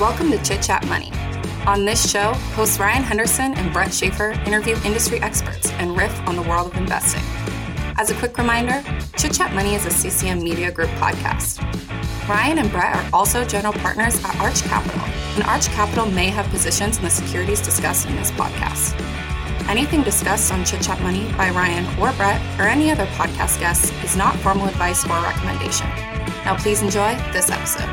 Welcome to Chit Chat Money. On this show, hosts Ryan Henderson and Brett Schaefer interview industry experts and riff on the world of investing. As a quick reminder, Chit Chat Money is a CCM Media Group podcast. Ryan and Brett are also general partners at Arch Capital, and Arch Capital may have positions in the securities discussed in this podcast. Anything discussed on Chit Chat Money by Ryan or Brett or any other podcast guests is not formal advice or recommendation. Now please enjoy this episode.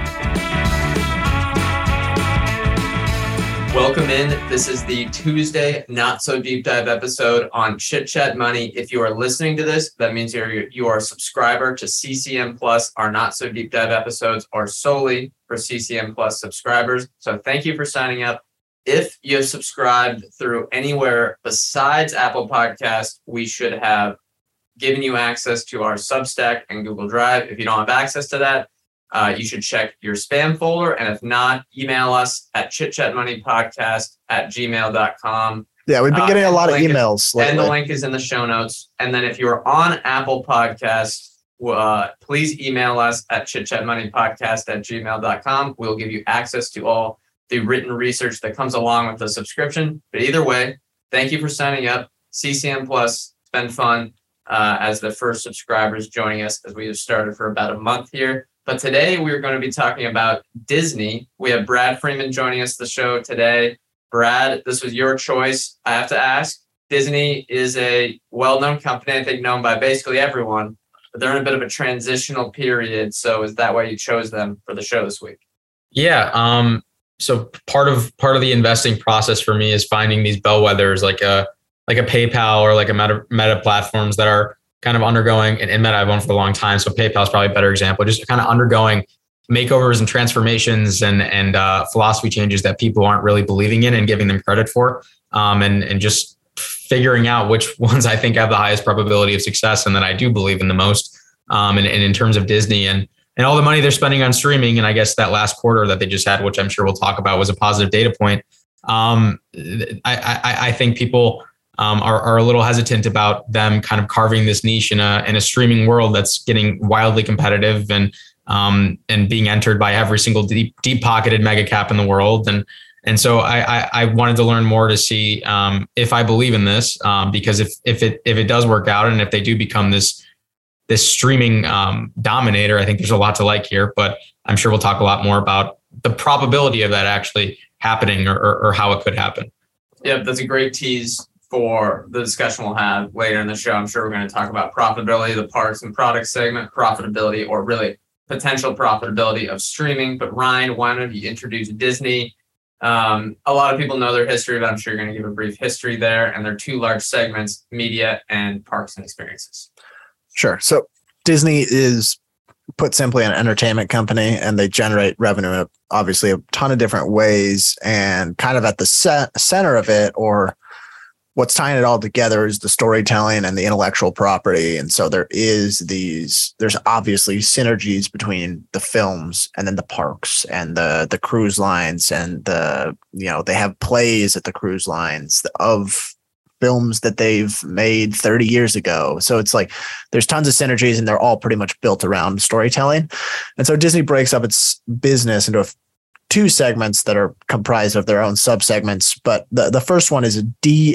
Welcome in. This is the Tuesday Not So Deep Dive episode on Chit Chat Money. If you are listening to this, that means you are a subscriber to CCM Plus. Our Not So Deep Dive episodes are solely for CCM Plus subscribers. So thank you for signing up. If you have subscribed through anywhere besides Apple Podcasts, we should have given you access to our Substack and Google Drive. If you don't have access to that, you should check your spam folder. And if not, email us at chitchatmoneypodcast@gmail.com. Yeah, we've been getting a lot of emails lately. And the link is in the show notes. And then if you're on Apple Podcasts, please email us at chitchatmoneypodcast@gmail.com. We'll give you access to all the written research that comes along with the subscription. But either way, thank you for signing up. CCM Plus, it's been fun as the first subscribers joining us as we have started for about a month here. But today we're going to be talking about Disney. We have Brad Freeman joining us the show today. Brad, this was your choice. I have to ask, Disney is a well-known company, I think known by basically everyone, but they're in a bit of a transitional period. So is that why you chose them for the show this week? Yeah. So part of the investing process for me is finding these bellwethers like a PayPal or like a Meta platforms that are kind of undergoing, and Meta I've owned for a long time. So PayPal is probably a better example, just kind of undergoing makeovers and transformations and philosophy changes that people aren't really believing in and giving them credit for. And just figuring out which ones I think have the highest probability of success and that I do believe in the most. And in terms of Disney and all the money they're spending on streaming. And I guess that last quarter that they just had, which I'm sure we'll talk about, was a positive data point. I think people are a little hesitant about them kind of carving this niche in a streaming world that's getting wildly competitive and being entered by every single deep-pocketed mega cap in the world. And so I wanted to learn more to see if I believe in this, because if it does work out and if they do become this streaming dominator, I think there's a lot to like here. But I'm sure we'll talk a lot more about the probability of that actually happening or how it could happen. Yeah, that's a great tease for the discussion we'll have later in the show. I'm sure we're going to talk about profitability, the parts and products segment, profitability, or really potential profitability of streaming. But Ryan, why don't you introduce Disney? A lot of people know their history, but I'm sure you're going to give a brief history there. And their two large segments, media and parks and experiences. Sure. So Disney is, put simply, an entertainment company, and they generate revenue in obviously a ton of different ways. And kind of at the center of it, or what's tying it all together, is the storytelling and the intellectual property. And so there's obviously synergies between the films and then the parks and the cruise lines, and they have plays at the cruise lines of films that they've made 30 years ago. So it's like there's tons of synergies, and they're all pretty much built around storytelling. And so Disney breaks up its business into two segments that are comprised of their own subsegments. But the first one is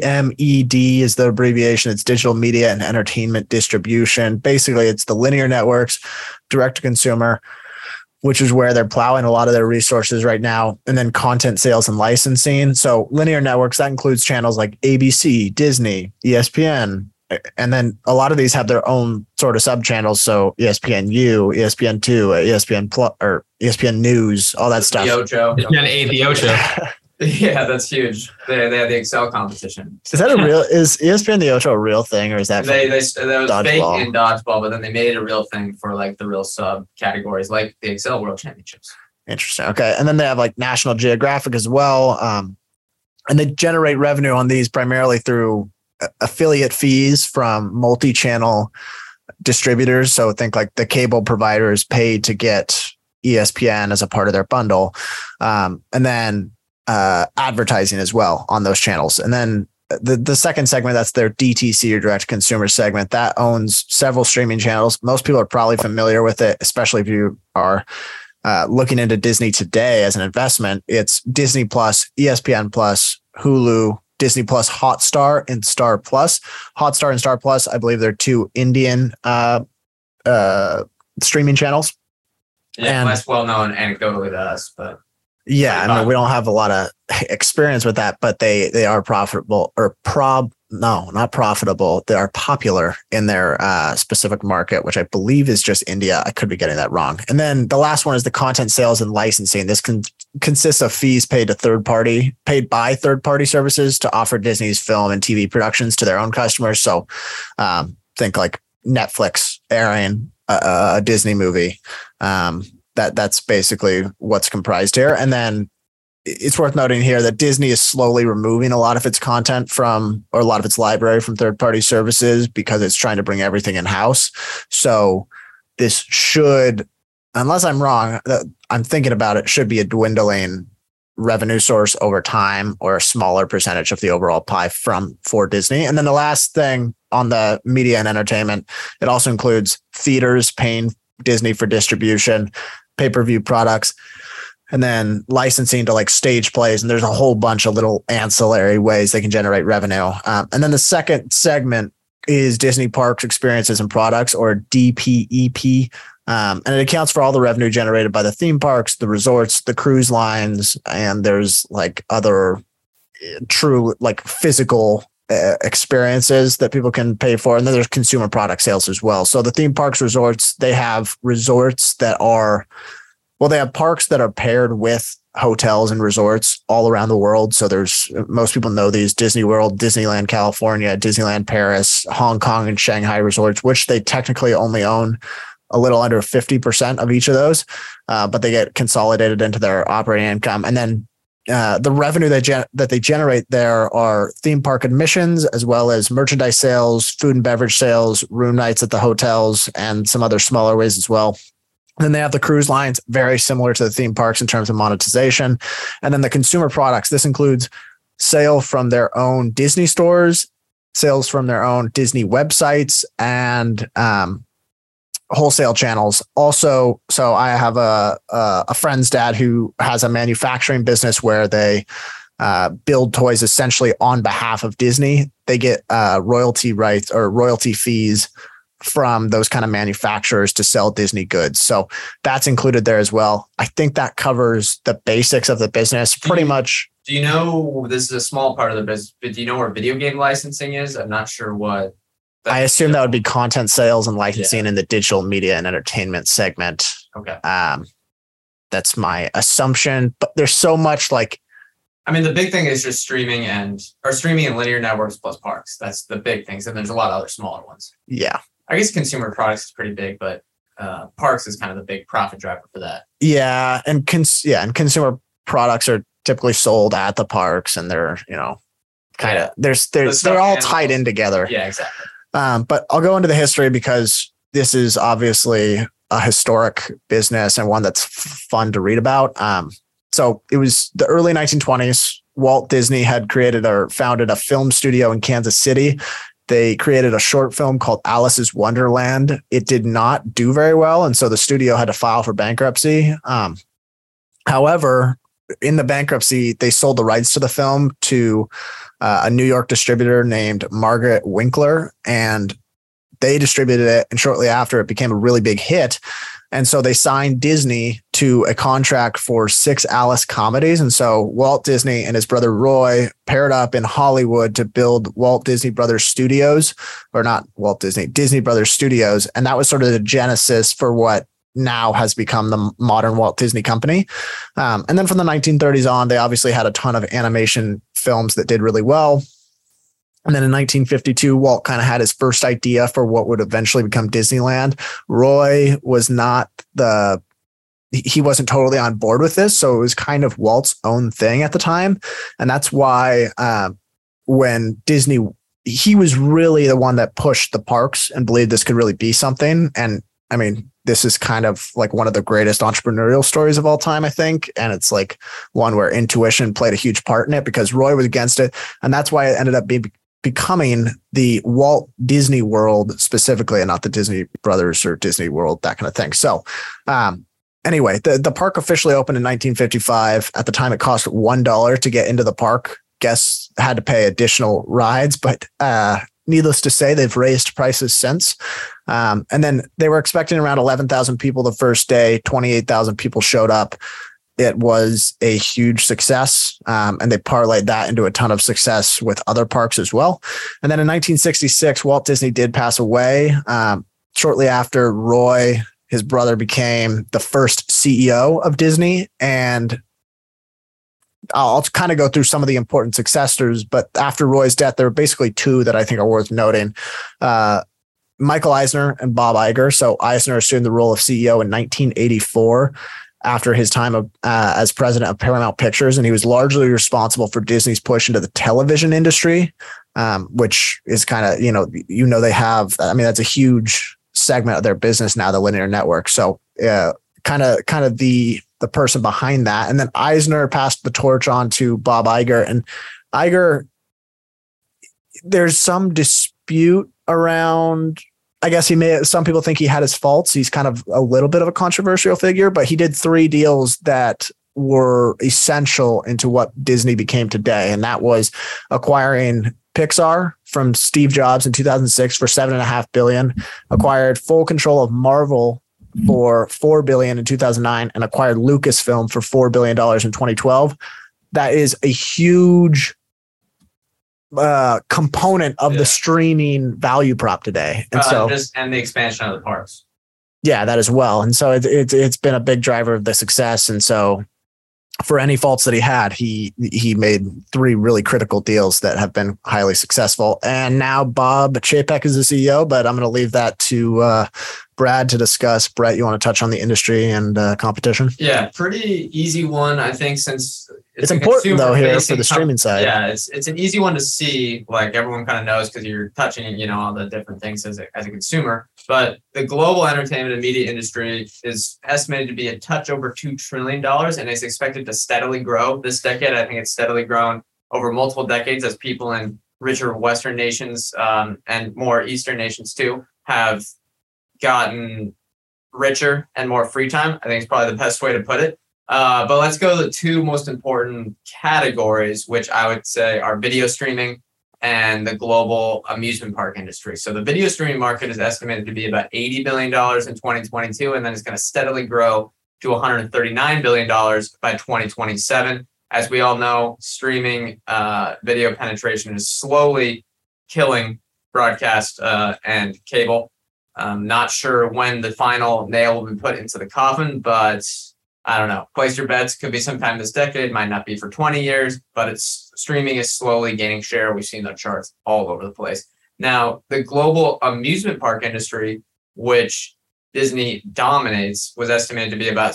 DMED is the abbreviation. It's digital media and entertainment distribution. Basically, it's the linear networks, direct to consumer, which is where they're plowing a lot of their resources right now. And then content sales and licensing. So linear networks, that includes channels like ABC, Disney, ESPN. And then a lot of these have their own sort of sub-channels. So ESPNU, ESPN2, ESPN Plus, or ESPN News, all that stuff. The Ocho. The Ocho. Yeah, that's huge. They have the Excel competition. Is ESPN the Ocho a real thing, or is that that was dodgeball? Fake in dodgeball, but then they made it a real thing for like the real sub categories, like the Excel World Championships. Interesting. Okay, and then they have like National Geographic as well, and they generate revenue on these primarily through affiliate fees from multi-channel distributors. So think like the cable providers pay to get ESPN as a part of their bundle, and then advertising as well on those channels. And then the second segment, that's their DTC or direct consumer segment, that owns several streaming channels. Most people are probably familiar with it, especially if you are looking into Disney today as an investment, it's Disney Plus, ESPN Plus, Hulu, Disney Plus, Hotstar, and Star Plus. Hotstar and Star Plus, I believe they're two Indian streaming channels. Yeah, and less well known anecdotally to us, but yeah, I mean, we don't have a lot of experience with that, but they are profitable not profitable. They are popular in their specific market, which I believe is just India. I could be getting that wrong. And then the last one is the content sales and licensing. This consists of fees paid by third party services to offer Disney's film and TV productions to their own customers. So think like Netflix airing a Disney movie. That's basically what's comprised here. And then it's worth noting here that Disney is slowly removing a lot of its content or a lot of its library from third-party services because it's trying to bring everything in-house. So this should, unless I'm wrong, I'm thinking about it, should be a dwindling revenue source over time, or a smaller percentage of the overall pie for Disney. And then the last thing on the media and entertainment, it also includes theaters paying Disney for distribution, pay-per-view products, and then licensing to like stage plays. And there's a whole bunch of little ancillary ways they can generate revenue. And then the second segment is Disney Parks, Experiences, and Products, or DPEP. And it accounts for all the revenue generated by the theme parks, the resorts, the cruise lines, and there's like other true like physical experiences that people can pay for. And then there's consumer product sales as well. So the theme parks, resorts, they have resorts that are, they have parks that are paired with hotels and resorts all around the world. So there's, most people know these: Disney World, Disneyland California, Disneyland Paris, Hong Kong, and Shanghai resorts, which they technically only own a little under 50% of each of those, but they get consolidated into their operating income. And then the revenue that they generate there are theme park admissions, as well as merchandise sales, food and beverage sales, room nights at the hotels, and some other smaller ways as well. And then they have the cruise lines, very similar to the theme parks in terms of monetization. And then the consumer products, this includes sale from their own Disney stores, sales from their own Disney websites, and wholesale channels. Also, so I have a friend's dad who has a manufacturing business where they build toys essentially on behalf of Disney. They get royalty rights or royalty fees from those kind of manufacturers to sell Disney goods. So that's included there as well. I think that covers the basics of the business pretty much. Do you know, this is a small part of the business, but do you know where video game licensing is? I'm not sure what. I assume that would be content sales and licensing in the digital media and entertainment segment. Okay. That's my assumption, but there's so much like, I mean, the big thing is just streaming and linear networks plus parks. That's the big things. And there's a lot of other smaller ones. Yeah. I guess consumer products is pretty big, but parks is kind of the big profit driver for that. Yeah. And consumer products are typically sold at the parks, and they're, kind of, they're all tied in together. Yeah, exactly. But I'll go into the history because this is obviously a historic business and one that's fun to read about. So it was the early 1920s. Walt Disney had created or founded a film studio in Kansas City. They created a short film called Alice's Wonderland. It did not do very well, and so the studio had to file for bankruptcy. However, in the bankruptcy, they sold the rights to the film to a New York distributor named Margaret Winkler, and they distributed it. And shortly after, it became a really big hit. And so they signed Disney to a contract for 6 Alice comedies. And so Walt Disney and his brother Roy paired up in Hollywood to build Walt Disney Brothers Studios, or not Walt Disney, Disney Brothers Studios. And that was sort of the genesis for what now has become the modern Walt Disney Company. And then from the 1930s on, they obviously had a ton of animation films that did really well. And then in 1952, Walt kind of had his first idea for what would eventually become Disneyland. Roy was he wasn't totally on board with this. So it was kind of Walt's own thing at the time. And that's why when Disney, he was really the one that pushed the parks and believed this could really be something. And I mean, this is kind of like one of the greatest entrepreneurial stories of all time, I think. And it's like one where intuition played a huge part in it because Roy was against it. And that's why it ended up becoming the Walt Disney World specifically, and not the Disney Brothers or Disney World, that kind of thing. So anyway, the park officially opened in 1955. At the time, it cost $1 to get into the park. Guests had to pay additional rides, but needless to say, they've raised prices since. And then they were expecting around 11,000 people the first day. 28,000 people showed up. It was a huge success, and they parlayed that into a ton of success with other parks as well. And then in 1966, Walt Disney did pass away. Shortly after, Roy, his brother, became the first CEO of Disney. And I'll kind of go through some of the important successors, but after Roy's death, there were basically two that I think are worth noting. Michael Eisner and Bob Iger. So Eisner assumed the role of CEO in 1984 after his time as president of Paramount Pictures, and he was largely responsible for Disney's push into the television industry, which is kind of, they have, that's a huge segment of their business now, the linear network. So kind of the person behind that. And then Eisner passed the torch on to Bob Iger, and Iger, there's some dispute around, I guess some people think he had his faults. He's kind of a little bit of a controversial figure, but he did 3 deals that were essential into what Disney became today. And that was acquiring Pixar from Steve Jobs in 2006 for $7.5 billion, acquired full control of Marvel for $4 billion in 2009, and acquired Lucasfilm for $4 billion in 2012. That is a huge component of the streaming value prop today. And and the expansion of the parks. Yeah, that as well. And so it's been a big driver of the success. And so for any faults that he had, he made 3 really critical deals that have been highly successful. And now Bob Chapek is the CEO, but I'm going to leave that to Brad to discuss. Brett, you want to touch on the industry and competition? Yeah, pretty easy one, I think, since it's important though here for the streaming side. Yeah, it's an easy one to see. Like everyone kind of knows because you're touching, all the different things as a consumer. But the global entertainment and media industry is estimated to be a touch over $2 trillion, and it's expected to steadily grow this decade. I think it's steadily grown over multiple decades as people in richer Western nations and more Eastern nations too have gotten richer and more free time. I think it's probably the best way to put it. But let's go to the 2 most important categories, which I would say are video streaming and the global amusement park industry. So the video streaming market is estimated to be about $80 billion in 2022, and then it's going to steadily grow to $139 billion by 2027. As we all know, streaming video penetration is slowly killing broadcast and cable. Not sure when the final nail will be put into the coffin, but I don't know. Place your bets. Could be sometime this decade. Might not be for 20 years, but streaming is slowly gaining share. We've seen the charts all over the place. Now, the global amusement park industry, which Disney dominates, was estimated to be about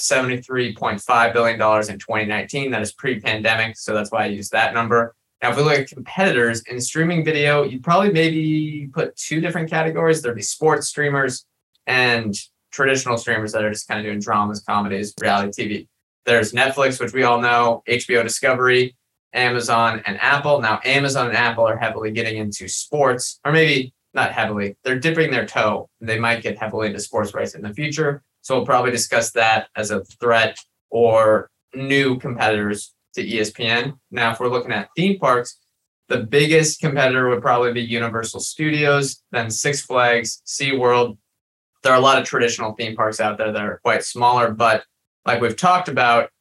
$73.5 billion in 2019. That is pre-pandemic, so that's why I use that number. Now, if we look at competitors in streaming video, you'd probably maybe put 2 different categories. There'd be sports streamers and traditional streamers that are just kind of doing dramas, comedies, reality TV. There's Netflix, which we all know, HBO Discovery, Amazon, and Apple. Now, Amazon and Apple are heavily getting into sports, or maybe not heavily. They're dipping their toe. They might get heavily into sports rights in the future. So we'll probably discuss that as a threat or new competitors to ESPN. Now, if we're looking at theme parks, the biggest competitor would probably be Universal Studios, then Six Flags, SeaWorld. There are a lot of traditional theme parks out there that are quite smaller, but like we've talked about,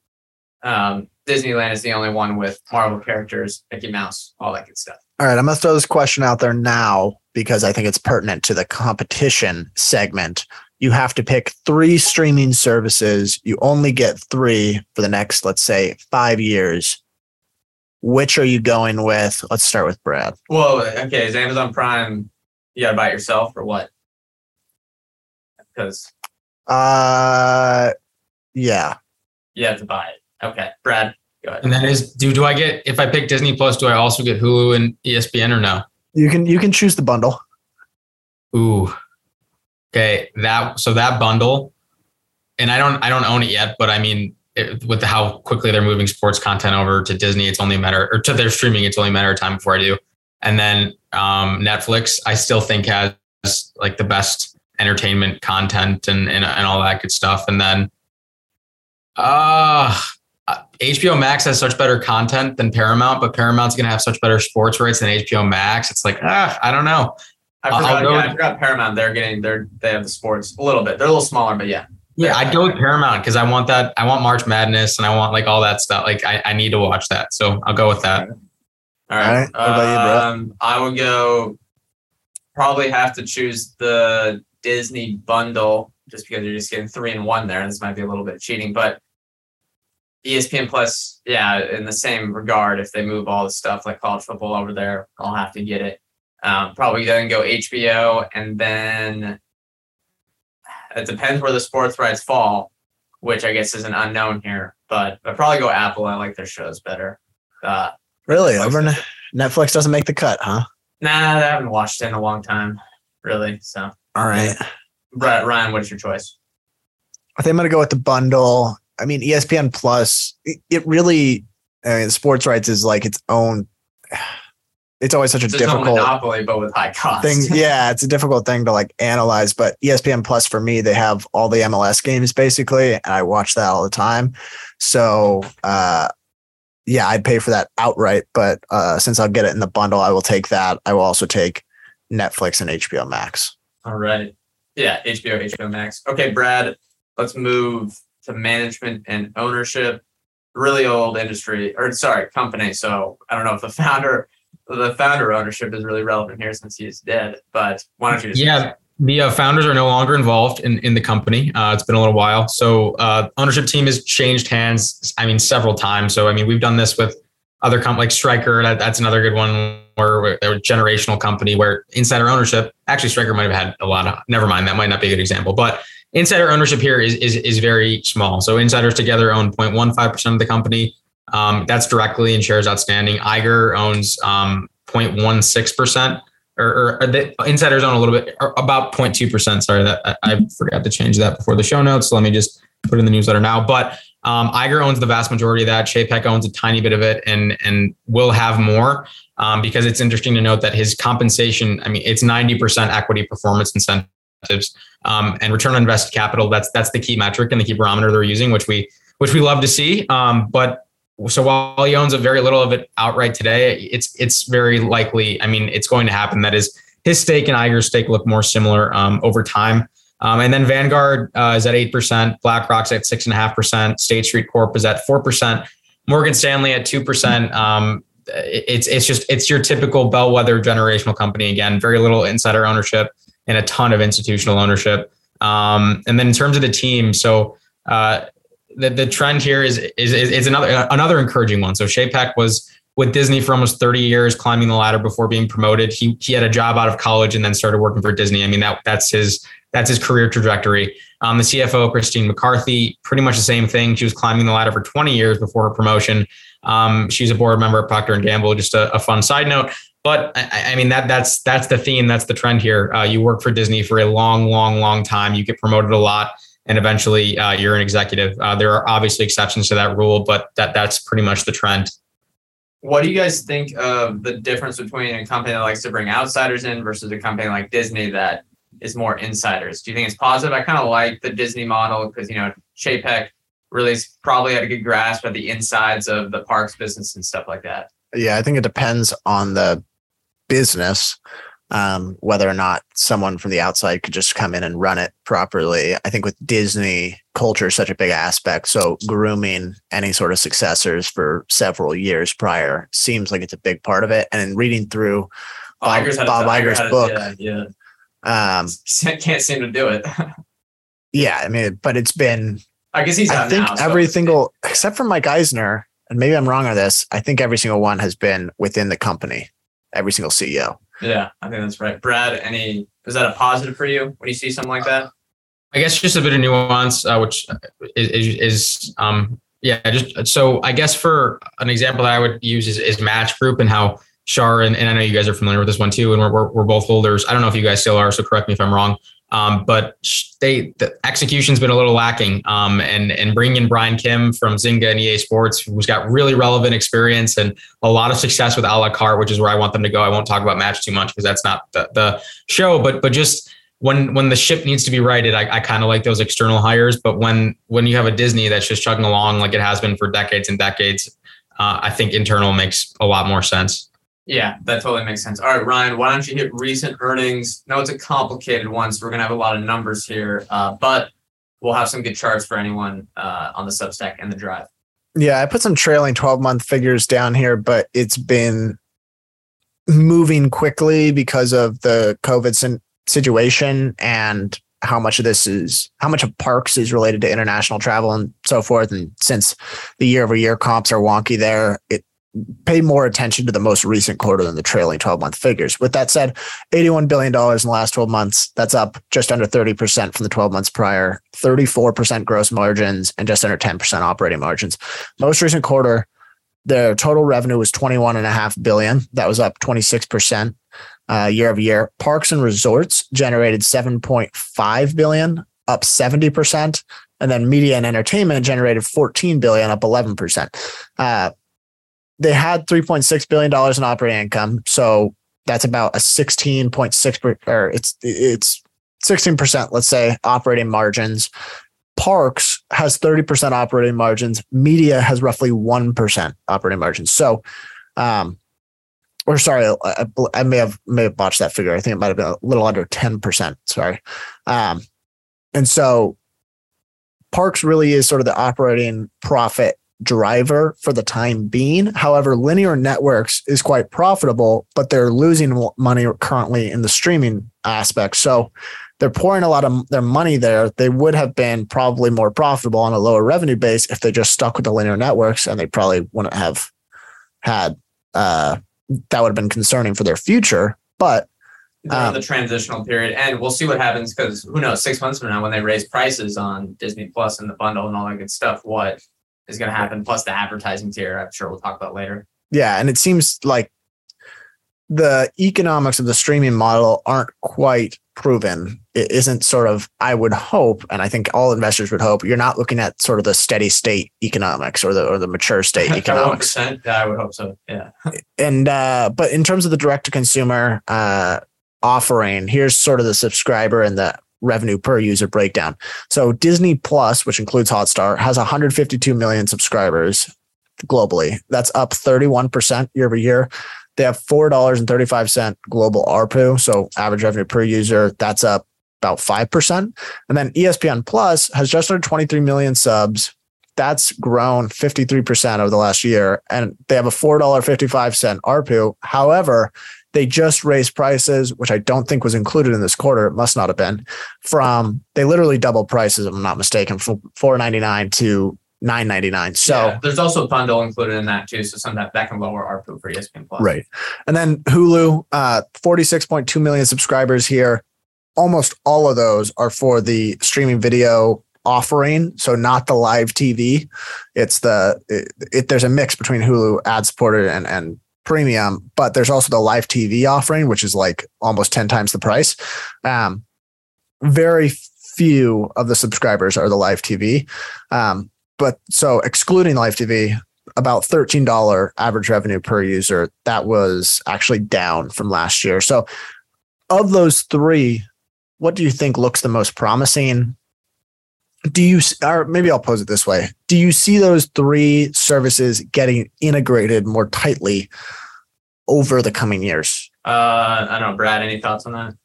Disneyland is the only one with Marvel characters, Mickey Mouse, all that good stuff. All right, I'm going to throw this question out there now because I think it's pertinent to the competition segment. You have to pick 3 streaming services. You only get 3 for the next, let's say, 5 years. Which are you going with? Let's start with Brad. Well, okay, is Amazon Prime, you got to buy it yourself or what? Because yeah, you have to buy it. Okay, Brad, go ahead. And that is, do I get, if I pick Disney Plus, do I also get Hulu and ESPN or no? You can choose the bundle. Ooh, okay, that bundle, and I don't own it yet, but I mean, with how quickly they're moving sports content over to Disney, it's only a matter, or to their streaming, it's only a matter of time before I do. And then Netflix, I still think has like the best entertainment content and all that good stuff. And then HBO Max has such better content than Paramount, but Paramount's going to have such better sports rights than HBO Max. It's like, I don't know. I forgot Paramount. They have the sports a little bit. They're a little smaller, but yeah. Yeah, I'd go with Paramount because I want that. I want March Madness and I want like all that stuff. Like I need to watch that. So I'll go with that. All right. What about you, bro? I would go, probably have to choose the Disney bundle just because you're just getting 3 in 1 there. This might be a little bit cheating, but ESPN Plus, yeah, in the same regard, if they move all the stuff like college football over there, I'll have to get it. Probably then go HBO, and then it depends where the sports rights fall, which I guess is an unknown here, but I'd probably go Apple. I like their shows better. Really? Netflix doesn't make the cut, huh? Nah, I haven't watched it in a long time, really. So, all right. Ryan, what's your choice? I think I'm going to go with the bundle. I mean, ESPN Plus, it really, sports rights is like its own. It's always such a difficult monopoly, but with high cost thing. Yeah, it's a difficult thing to like analyze. But ESPN Plus for me, they have all the MLS games basically, and I watch that all the time. So, yeah, I'd pay for that outright. But since I'll get it in the bundle, I will take that. I will also take Netflix and HBO Max. All right. Yeah, HBO Max. Okay, Brad, let's move to management and ownership. Really old company. So I don't know if the founder ownership is really relevant here since he is dead. But why don't you just the founders are no longer involved in the company. It's been a little while. So ownership team has changed hands, several times. So, we've done this with other companies like Stryker. That's another good one where they're a generational company where insider ownership, actually Stryker might have had a lot of, never mind, that might not be a good example, but insider ownership here is very small. So insiders together own 0.15% of the company. That's directly in shares outstanding. Iger owns 0.16%. Or the insiders own a little bit, or about 0.2%. Sorry, that I forgot to change that before the show notes. So let me just put it in the newsletter now. But Iger owns the vast majority of that. Chapek owns a tiny bit of it, and will have more because it's interesting to note that his compensation. It's 90% equity performance incentives and return on invested capital. That's the key metric and the key barometer they're using, which we love to see. But so while he owns a very little of it outright today, it's very likely. It's going to happen. That is, his stake and Iger's stake look more similar over time. And then Vanguard is at 8%, BlackRock's at 6.5%, State Street Corp is at 4%, Morgan Stanley at 2%. It's your typical bellwether generational company. Again, very little insider ownership and a ton of institutional ownership. And then in terms of the team, so the trend here is another encouraging one. So Chapek was with Disney for almost 30 years, climbing the ladder before being promoted. He had a job out of college and then started working for Disney. That's his career trajectory. The CFO, Christine McCarthy, pretty much the same thing. She was climbing the ladder for 20 years before her promotion. She's a board member at Procter & Gamble, just a fun side note. But that's the theme. That's the trend here. You work for Disney for a long time. You get promoted a lot, and eventually you're an executive. There are obviously exceptions to that rule, but that's pretty much the trend. What do you guys think of the difference between a company that likes to bring outsiders in versus a company like Disney that is more insiders? Do you think it's positive? I kind of like the Disney model because, Chapek really probably had a good grasp of the insides of the parks business and stuff like that. Yeah, I think it depends on the business, whether or not someone from the outside could just come in and run it properly. I think with Disney, culture is such a big aspect. So grooming any sort of successors for several years prior seems like it's a big part of it. And in reading through Bob Iger's book, can't seem to do it. Yeah, but it's been. I guess he's. I think every single, except for Mike Eisner, and maybe I'm wrong on this, I think every single one has been within the company. Every single CEO. Yeah, I think that's right. Brad, is that a positive for you when you see something like that? I guess just a bit of nuance, which is so I guess for an example that I would use is Match Group and how Shar, and I know you guys are familiar with this one too, and we're both holders. I don't know if you guys still are, so correct me if I'm wrong. But the execution's been a little lacking. And bringing in Brian Kim from Zynga and EA Sports, who's got really relevant experience and a lot of success with a la carte, which is where I want them to go. I won't talk about Match too much because that's not the show, but just when the ship needs to be righted, I kind of like those external hires. But when you have a Disney that's just chugging along like it has been for decades and decades, I think internal makes a lot more sense. Yeah, that totally makes sense. All right, Ryan, why don't you hit recent earnings? No, it's a complicated one, so we're going to have a lot of numbers here, but we'll have some good charts for anyone on the Substack and the Drive. Yeah, I put some trailing 12-month figures down here, but it's been moving quickly because of the COVID situation and how much of Parks is related to international travel and so forth. And since the year-over-year comps are wonky there, it pay more attention to the most recent quarter than the trailing 12-month figures. With that said, $81 billion in the last 12 months. That's up just under 30% from the 12 months prior, 34% gross margins, and just under 10% operating margins. Most recent quarter, their total revenue was $21.5 billion. That was up 26% year over year. Parks and resorts generated $7.5 billion, up 70%. And then media and entertainment generated $14 billion, up 11%. They had $3.6 billion in operating income. So that's about a 16.6%, or it's 16%, let's say, operating margins. Parks has 30% operating margins. Media has roughly 1% operating margins. So, I may have botched that figure. I think it might have been a little under 10%. Sorry. And so Parks really is sort of the operating profit driver for the time being. However, linear networks is quite profitable, but they're losing money currently in the streaming aspect. So they're pouring a lot of their money there. They would have been probably more profitable on a lower revenue base if they just stuck with the linear networks, and they probably wouldn't have had that would have been concerning for their future. But during the transitional period, and we'll see what happens, because who knows, 6 months from now, when they raise prices on Disney Plus and the bundle and all that good stuff, what is going to happen, plus the advertising tier, I'm sure we'll talk about later. Yeah, and it seems like the economics of the streaming model aren't quite proven. It isn't sort of, I would hope, and I think all investors would hope, you're not looking at sort of the steady state economics or the mature state economics. 1%, yeah, I would hope so. Yeah. And but in terms of the direct to consumer offering, here's sort of the subscriber and the revenue per user breakdown. So Disney Plus, which includes Hotstar, has 152 million subscribers globally. That's up 31% year over year. They have $4.35 global ARPU, so average revenue per user. That's up about 5%. And then ESPN Plus has just under 23 million subs. That's grown 53% over the last year. And they have a $4.55 ARPU. However, they just raised prices, which I don't think was included in this quarter. It must not have been. They literally doubled prices, if I'm not mistaken, from $4.99 to $9.99. So yeah, there's also a bundle included in that too. So that can lower ARPU for ESPN Plus. Right. And then Hulu, 46.2 million subscribers here. Almost all of those are for the streaming video offering. So not the live TV. It's there's a mix between Hulu ad supported and premium, but there's also the live TV offering, which is like almost 10 times the price. Very few of the subscribers are the live TV. But so excluding live TV, about $13 average revenue per user, that was actually down from last year. So of those three, what do you think looks the most promising? Or maybe I'll pose it this way. Do you see those three services getting integrated more tightly over the coming years? I don't know, Brad, any thoughts on that?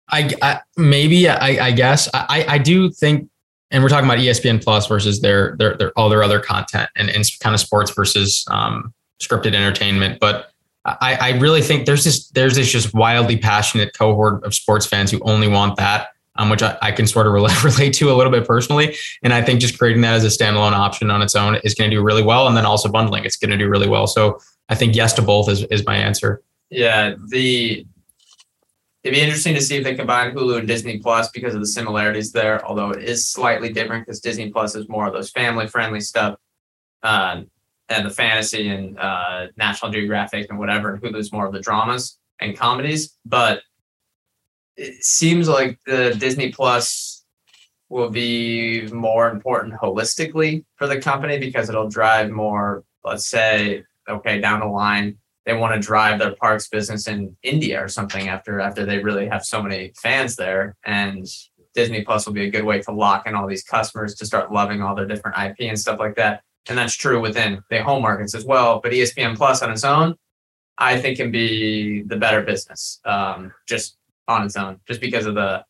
I guess I do think, and we're talking about ESPN Plus versus their all their other content and kind of sports versus scripted entertainment. But I really think there's this just wildly passionate cohort of sports fans who only want that, which I can sort of relate to a little bit personally. And I think just creating that as a standalone option on its own is going to do really well. And then also bundling, it's going to do really well. So I think yes to both is my answer. Yeah. It'd be interesting to see if they combine Hulu and Disney Plus because of the similarities there, although it is slightly different because Disney Plus is more of those family-friendly stuff and the fantasy and National Geographic and whatever, and Hulu's more of the dramas and comedies. But it seems like the Disney Plus will be more important holistically for the company because it'll drive more, let's say, okay, down the line, they want to drive their parks business in India or something after they really have so many fans there. And Disney Plus will be a good way to lock in all these customers to start loving all their different IP and stuff like that. And that's true within the home markets as well. But ESPN Plus on its own, I think, can be the better business, just on its own, just because of the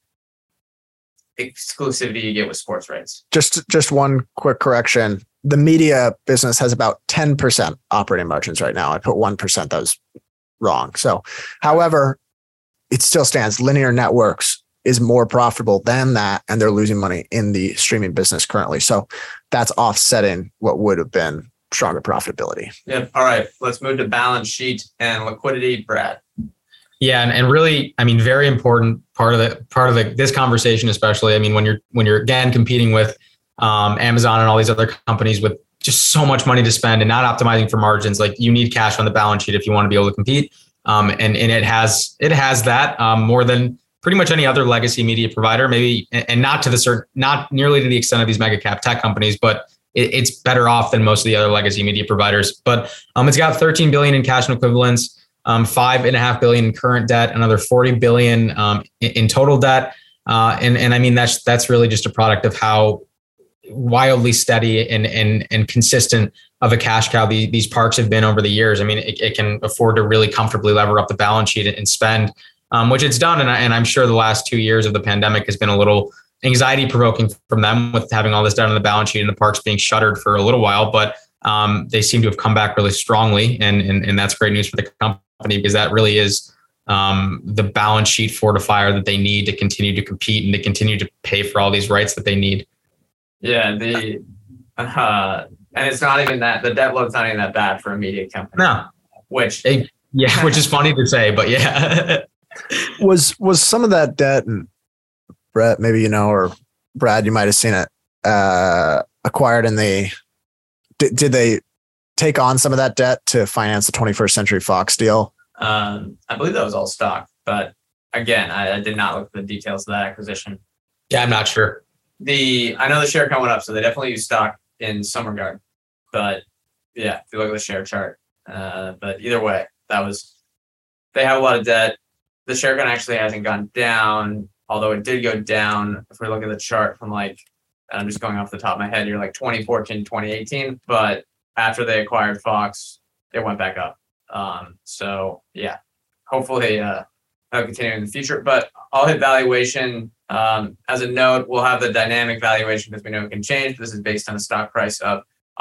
exclusivity you get with sports rights. Just one quick correction. The media business has about 10% operating margins right now. I put 1%. That was wrong. So, however, it still stands. Linear networks is more profitable than that, and they're losing money in the streaming business currently. So that's offsetting what would have been stronger profitability. Yep. All right. Let's move to balance sheet and liquidity, Brad. Yeah, and really, I mean, very important part of this conversation, especially. I mean, when you're again competing with Amazon and all these other companies with just so much money to spend and not optimizing for margins, like you need cash on the balance sheet if you want to be able to compete. And it has that more than pretty much any other legacy media provider, maybe, and not nearly to the extent of these mega cap tech companies, but it's better off than most of the other legacy media providers. But it's got 13 billion in cash and equivalents, 5.5 billion in current debt, another 40 billion in total debt. And I mean, that's really just a product of how wildly steady and consistent of a cash cow these parks have been over the years. I mean, it can afford to really comfortably lever up the balance sheet and spend, which it's done. And I'm sure the last 2 years of the pandemic has been a little anxiety provoking from them with having all this done on the balance sheet and the parks being shuttered for a little while, but they seem to have come back really strongly. And that's great news for the company, because that really is the balance sheet fortifier that they need to continue to compete and to continue to pay for all these rights that they need. Yeah, and it's not even that the debt load's not even that bad for a media company. No, which is funny to say, but yeah, was some of that debt, and Brett, maybe you know, or Brad, you might have seen it, acquired in the. Did they take on some of that debt to finance the 21st Century Fox deal? I believe that was all stock, but again, I did not look at the details of that acquisition. Yeah, I'm not sure. I know the share coming up, so they definitely use stock in some regard. But yeah, if you look at the share chart. But either way, they have a lot of debt. The share count actually hasn't gone down, although it did go down. If we look at the chart from I'm just going off the top of my head here, 2014, 2018. But after they acquired Fox, it went back up. So yeah, hopefully that'll continue in the future. But I'll hit valuation. As a note, we'll have the dynamic valuation because we know it can change. This is based on a stock price of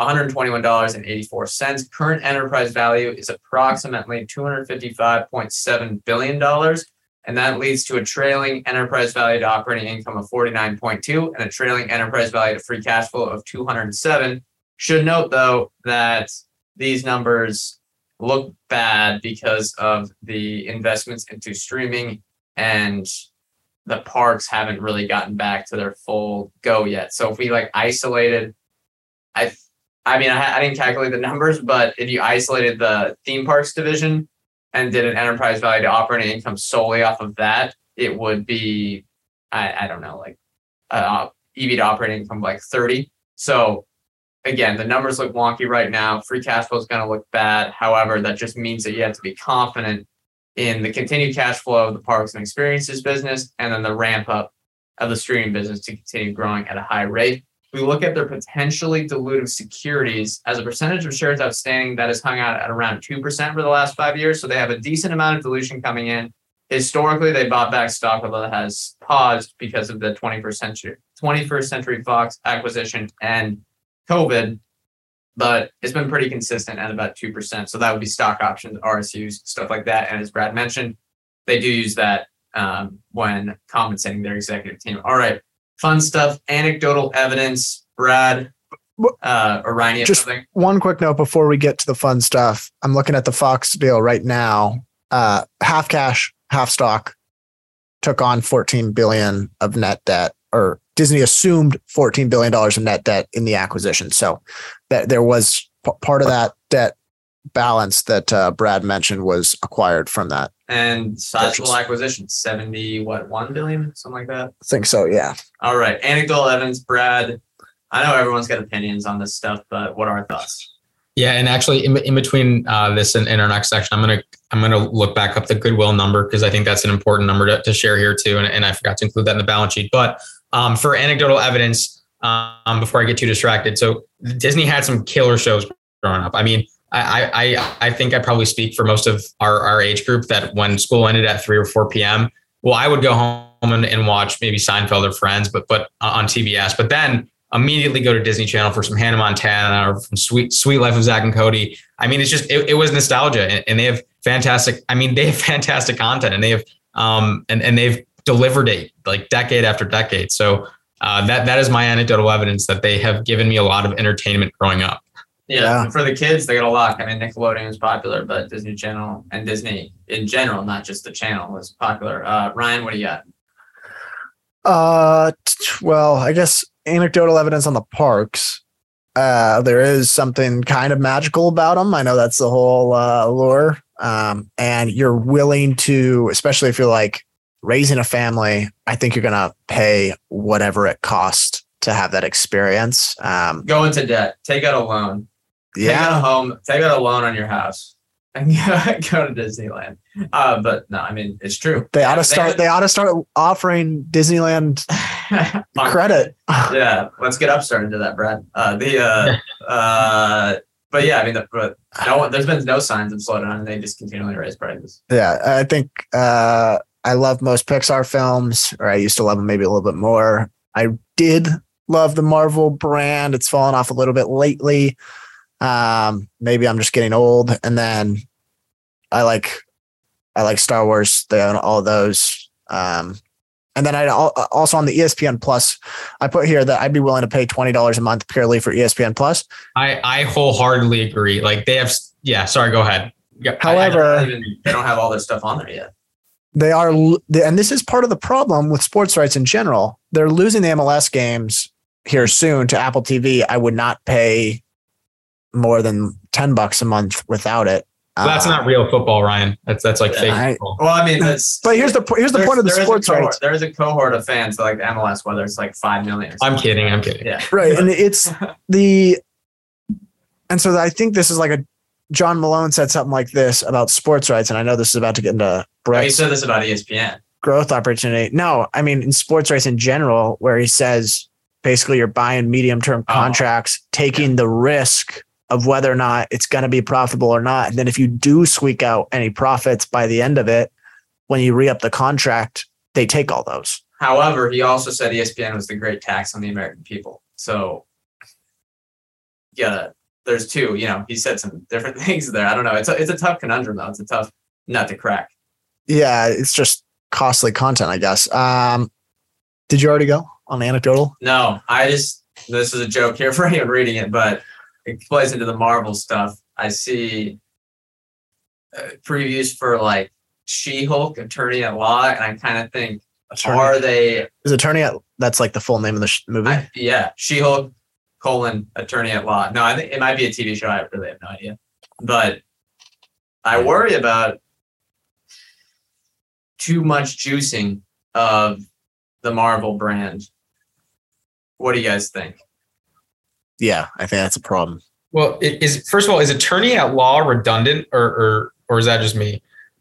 $121.84. Current enterprise value is approximately $255.7 billion. And that leads to a trailing enterprise value to operating income of 49.2 and a trailing enterprise value to free cash flow of 207. Should note, though, that these numbers look bad because of the investments into streaming, and the parks haven't really gotten back to their full go yet. So if we isolated, I didn't calculate the numbers, but if you isolated the theme parks division and did an enterprise value to operating income solely off of that, it would be, I don't know, EV to operating income 30. So again, the numbers look wonky right now. Free cash flow is going to look bad. However, that just means that you have to be confident in the continued cash flow of the parks and experiences business, and then the ramp up of the streaming business to continue growing at a high rate. We look at their potentially dilutive securities as a percentage of shares outstanding that has hung out at around 2% for the last 5 years. So they have a decent amount of dilution coming in. Historically, they bought back stock, although it has paused because of the 21st Century Fox acquisition and COVID, but it's been pretty consistent at about 2%. So that would be stock options, RSUs, stuff like that. And as Brad mentioned, they do use that when compensating their executive team. All right. Fun stuff, anecdotal evidence, Brad, or Ryan. Just one quick note before we get to the fun stuff. I'm looking at the Fox deal right now. Half cash, half stock, took on $14 billion of net debt, or Disney assumed $14 billion of net debt in the acquisition. So that there was part of that debt balance that Brad mentioned was acquired from that. And sizable acquisition, 1 billion, something like that. I think so, yeah. All right. Anecdotal evidence, Brad. I know everyone's got opinions on this stuff, but what are our thoughts? Yeah, and actually, in between this and our next section, I'm gonna look back up the goodwill number because I think that's an important number to share here too, and I forgot to include that in the balance sheet. But for anecdotal evidence, before I get too distracted, so Disney had some killer shows growing up. I mean, I think I probably speak for most of our age group that when school ended at 3 or 4 p.m., well, I would go home and watch maybe Seinfeld or Friends, but on TBS. But then immediately go to Disney Channel for some Hannah Montana or from Sweet Life of Zack and Cody. I mean, it's just it was nostalgia, and they have fantastic. I mean, they have fantastic content, and they have and they've delivered it like decade after decade. So that is my anecdotal evidence that they have given me a lot of entertainment growing up. Yeah. For the kids, they got a lot. I mean, Nickelodeon is popular, but Disney Channel and Disney in general, not just the channel, was popular. Ryan, what do you got? Well, I guess anecdotal evidence on the parks. There is something kind of magical about them. I know that's the whole allure. And you're willing to, especially if you're like raising a family, I think you're going to pay whatever it costs to have that experience. Go into debt, take out a loan. Take out a loan on your house and go to Disneyland. But no, I mean, it's true. They ought to start offering Disneyland credit. Yeah. Let's get Upstart into that, Brad. But yeah, I mean, there's been no signs of slowdown, and they just continually raise prices. Yeah. I think, I love most Pixar films, or I used to love them maybe a little bit more. I did love the Marvel brand. It's fallen off a little bit lately. Maybe I'm just getting old. And then I like Star Wars. They own all of those. And then I also on the ESPN Plus, I put here that I'd be willing to pay $20 a month purely for ESPN Plus. I wholeheartedly agree. Like they have, sorry, go ahead. However, they don't have all their stuff on there yet. They are, and this is part of the problem with sports rights in general. They're losing the MLS games here soon to Apple TV. I would not pay more than $10 a month without it. Well, that's not real football, Ryan. That's like fake football. Well, I mean, but here's the point of the sports rights. There is a cohort of fans that like MLS, whether it's like 5 million. I'm kidding. Yeah. Right, and it's and so I think this is like John Malone said something like this about sports rights, and I know this is about to get into He said this about ESPN. Growth opportunity. No, I mean in sports rights in general, where he says basically you're buying medium-term contracts, taking the risk of whether or not it's going to be profitable or not. And then if you do squeak out any profits by the end of it, when you re-up the contract, they take all those. However, he also said ESPN was the great tax on the American people. So there's two, he said some different things there. I don't know. It's a tough conundrum though. It's a tough nut to crack. Yeah. It's just costly content, I guess. Did you already go on the anecdotal? No, this is a joke here for anyone reading it, but it plays into the Marvel stuff. I see previews for like She-Hulk, Attorney at Law, and I kind of think, is Attorney at, that's like the full name of the movie? She-Hulk, Attorney at Law. No, I think it might be a TV show. I really have no idea. But I worry about too much juicing of the Marvel brand. What do you guys think? Yeah, I think that's a problem. Well, first of all, is Attorney at Law redundant or is that just me?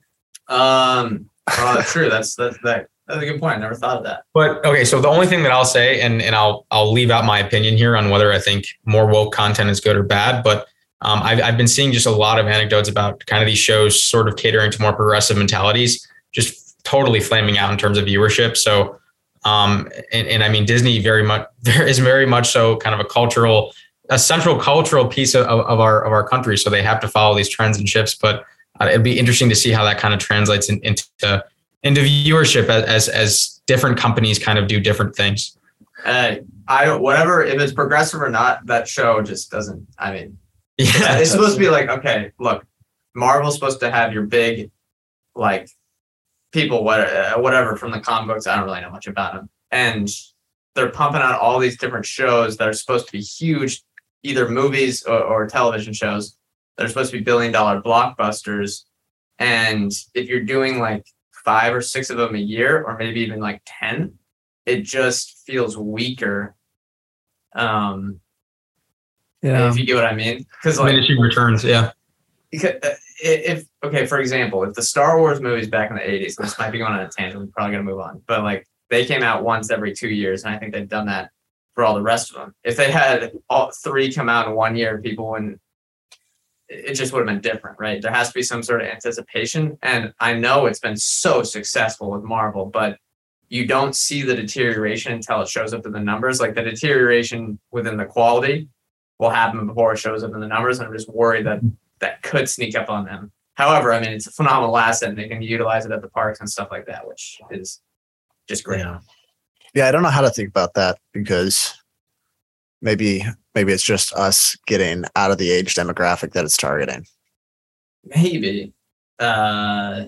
True. That's a good point. I never thought of that. But okay, so the only thing that I'll say, and I'll leave out my opinion here on whether I think more woke content is good or bad, but I've been seeing just a lot of anecdotes about kind of these shows sort of catering to more progressive mentalities, just totally flaming out in terms of viewership. So and I mean, Disney is very much so kind of a central cultural piece of our country. So they have to follow these trends and shifts, but it'd be interesting to see how that kind of translates into viewership as different companies kind of do different things. Whatever, if it's progressive or not, that show just doesn't, it's supposed to be like, okay, look, Marvel's supposed to have your big, like, people, whatever from the comic books. I don't really know much about them. And they're pumping out all these different shows that are supposed to be huge, either movies or television shows that are supposed to be billion-dollar blockbusters. And if you're doing like 5 or 6 of them a year, or maybe even like 10, it just feels weaker. if you get what I mean. Because like diminishing returns, yeah. If for example, if the Star Wars movies back in the 80s, and this might be going on a tangent, we're probably going to move on, but like they came out once every 2 years, and I think they've done that for all the rest of them. If they had all 3 come out in 1 year, people wouldn't, it just would have been different, right? There has to be some sort of anticipation. And I know it's been so successful with Marvel, but you don't see the deterioration until it shows up in the numbers. Like the deterioration within the quality will happen before it shows up in the numbers. And I'm just worried that that could sneak up on them. However, I mean, it's a phenomenal asset and they can utilize it at the parks and stuff like that, which is just great. Yeah, I don't know how to think about that because maybe it's just us getting out of the age demographic that it's targeting. Maybe. But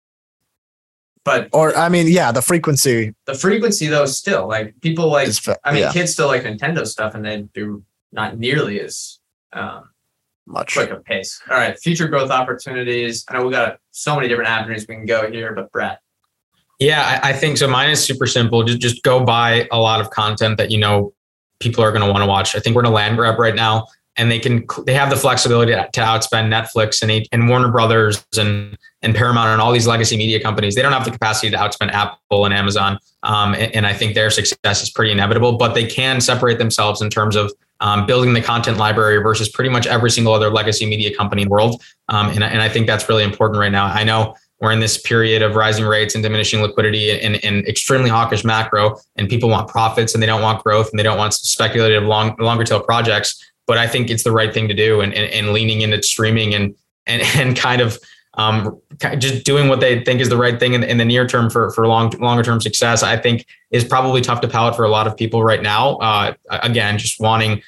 or I mean, yeah, the frequency though, still like people like, kids still like Nintendo stuff and they do not nearly as much quick a pace. All right. Future growth opportunities. I know we got so many different avenues we can go here, but Brett. Yeah, I think so. Mine is super simple. Just go buy a lot of content that, people are going to want to watch. I think we're in a land grab right now, and they have the flexibility to outspend Netflix and Warner Brothers and Paramount and all these legacy media companies. They don't have the capacity to outspend Apple and Amazon. And I think their success is pretty inevitable, but they can separate themselves in terms of building the content library versus pretty much every single other legacy media company in the world. And I think that's really important right now. I know we're in this period of rising rates and diminishing liquidity and extremely hawkish macro, and people want profits and they don't want growth and they don't want speculative longer tail projects. But I think it's the right thing to do, and leaning into streaming and kind of just doing what they think is the right thing in the near term for longer term success, I think is probably tough to palate for a lot of people right now. Again, just wanting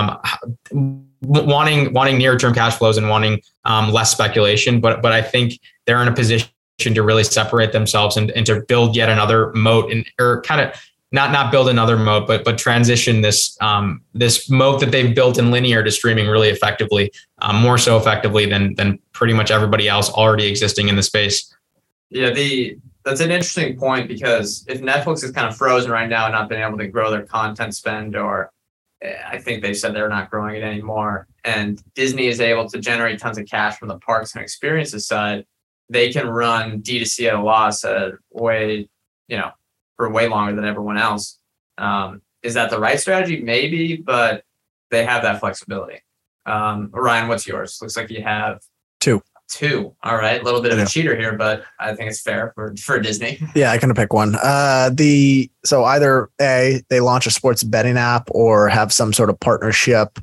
near term cash flows and wanting less speculation. But I think they're in a position to really separate themselves and to build yet another moat, or kind of not build another moat, but transition this moat that they've built in linear to streaming really effectively, more so effectively than pretty much everybody else already existing in the space. Yeah, that's an interesting point, because if Netflix is kind of frozen right now and not been able to grow their content spend, or I think they said they're not growing it anymore, and Disney is able to generate tons of cash from the parks and experiences side, they can run D2C at a loss for way longer than everyone else. Is that the right strategy? Maybe, but they have that flexibility. Ryan, what's yours? Looks like you have two. All right. A little bit of a cheater here, but I think it's fair for Disney. Yeah, I can pick one. So either A, they launch a sports betting app, or have some sort of partnership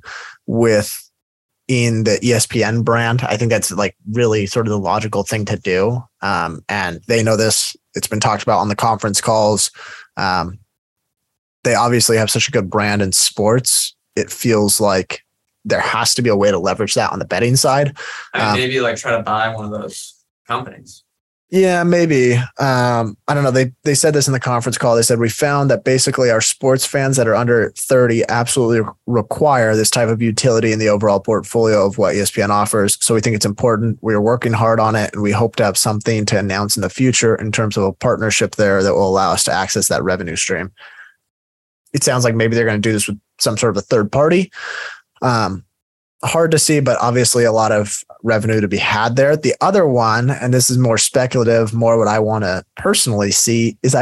in the ESPN brand. I think that's like really sort of the logical thing to do. And they know this. It's been talked about on the conference calls. They obviously have such a good brand in sports. It feels like there has to be a way to leverage that on the betting side. Maybe like try to buy one of those companies. Yeah, maybe. I don't know. They said this in the conference call. They said, we found that basically our sports fans that are under 30 absolutely require this type of utility in the overall portfolio of what ESPN offers. So we think it's important. We're working hard on it, and we hope to have something to announce in the future in terms of a partnership there that will allow us to access that revenue stream. It sounds like maybe they're going to do this with some sort of a third party. Hard to see, but obviously a lot of revenue to be had there. The other one, and this is more speculative, more what I want to personally see, is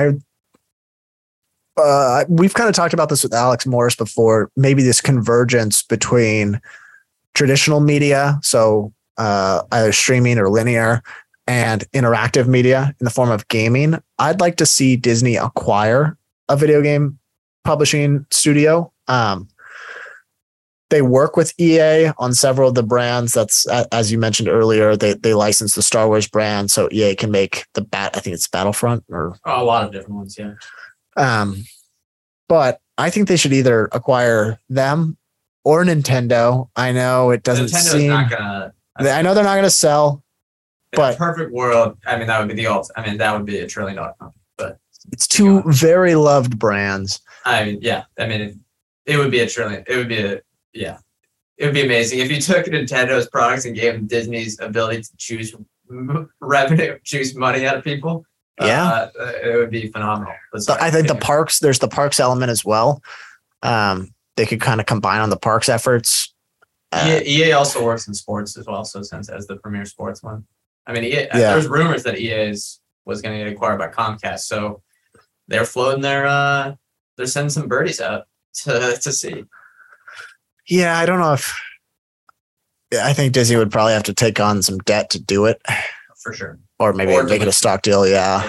we've kind of talked about this with Alex Morris before, maybe this convergence between traditional media, so either streaming or linear, and interactive media in the form of gaming. I'd like to see Disney acquire a video game publishing studio. They work with EA on several of the brands. That's, as you mentioned earlier, they license the Star Wars brand, so EA can make I think it's Battlefront, or a lot of different ones, yeah. But I think they should either acquire them or Nintendo. I know it doesn't seem. Not gonna. I know they're not going to sell. But in a perfect world, I mean, that would be that would be $1 trillion company. But it's two very loved brands. I mean, yeah. I mean, it would be $1 trillion. It would be it would be amazing if you took Nintendo's products and gave them Disney's ability to choose revenue, choose money out of people. Yeah, it would be phenomenal. I think there's the parks element as well. They could kind of combine on the parks efforts. EA also works in sports as well, so since as the premier sports one. I mean, there's rumors that EA was going to get acquired by Comcast, so they're floating they're sending some birdies out to see. Yeah, I don't know if. I think Disney would probably have to take on some debt to do it. For sure. Or maybe make it a stock deal. Yeah.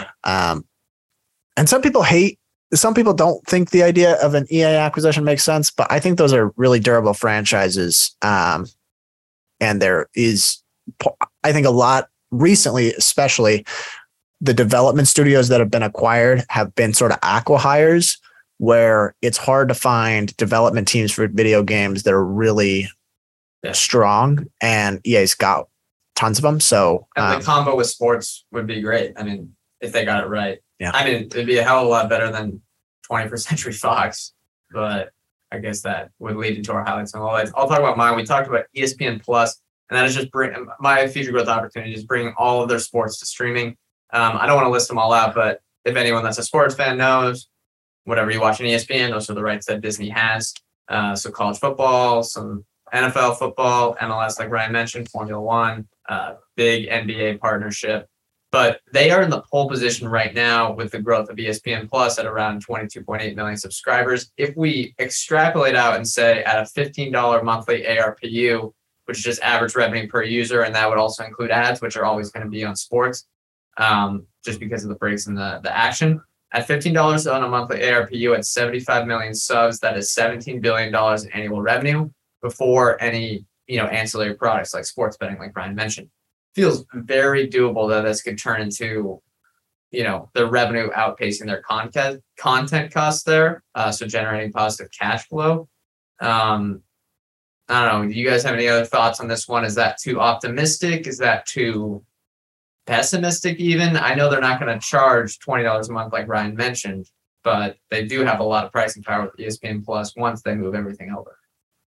And some people don't think the idea of an EA acquisition makes sense, but I think those are really durable franchises. And there is, I think, a lot recently, especially the development studios that have been acquired have been sort of acqui-hires, where it's hard to find development teams for video games that are really strong, and EA's got tons of them. So and the combo with sports would be great. I mean, if they got it right. Yeah. I mean, it'd be a hell of a lot better than 21st Century Fox, but I guess that would lead into our highlights and lowlights. I'll talk about mine. We talked about ESPN Plus, and that is just my future growth opportunity is bringing all of their sports to streaming. I don't want to list them all out, but if anyone that's a sports fan knows, whatever you watch on ESPN, those are the rights that Disney has. So college football, some NFL football, MLS, like Ryan mentioned, Formula One, big NBA partnership. But they are in the pole position right now with the growth of ESPN Plus at around 22.8 million subscribers. If we extrapolate out and say at a $15 monthly ARPU, which is just average revenue per user, and that would also include ads, which are always going to be on sports, just because of the breaks in the action. At $15 on a monthly ARPU at 75 million subs, that is $17 billion in annual revenue before any ancillary products like sports betting, like Brian mentioned. Feels very doable that this could turn into, their revenue outpacing their content costs there, so generating positive cash flow. I don't know. Do you guys have any other thoughts on this one? Is that too optimistic? Is that too pessimistic even? I know they're not going to charge $20 a month like Ryan mentioned, but they do have a lot of pricing power with ESPN Plus once they move everything over.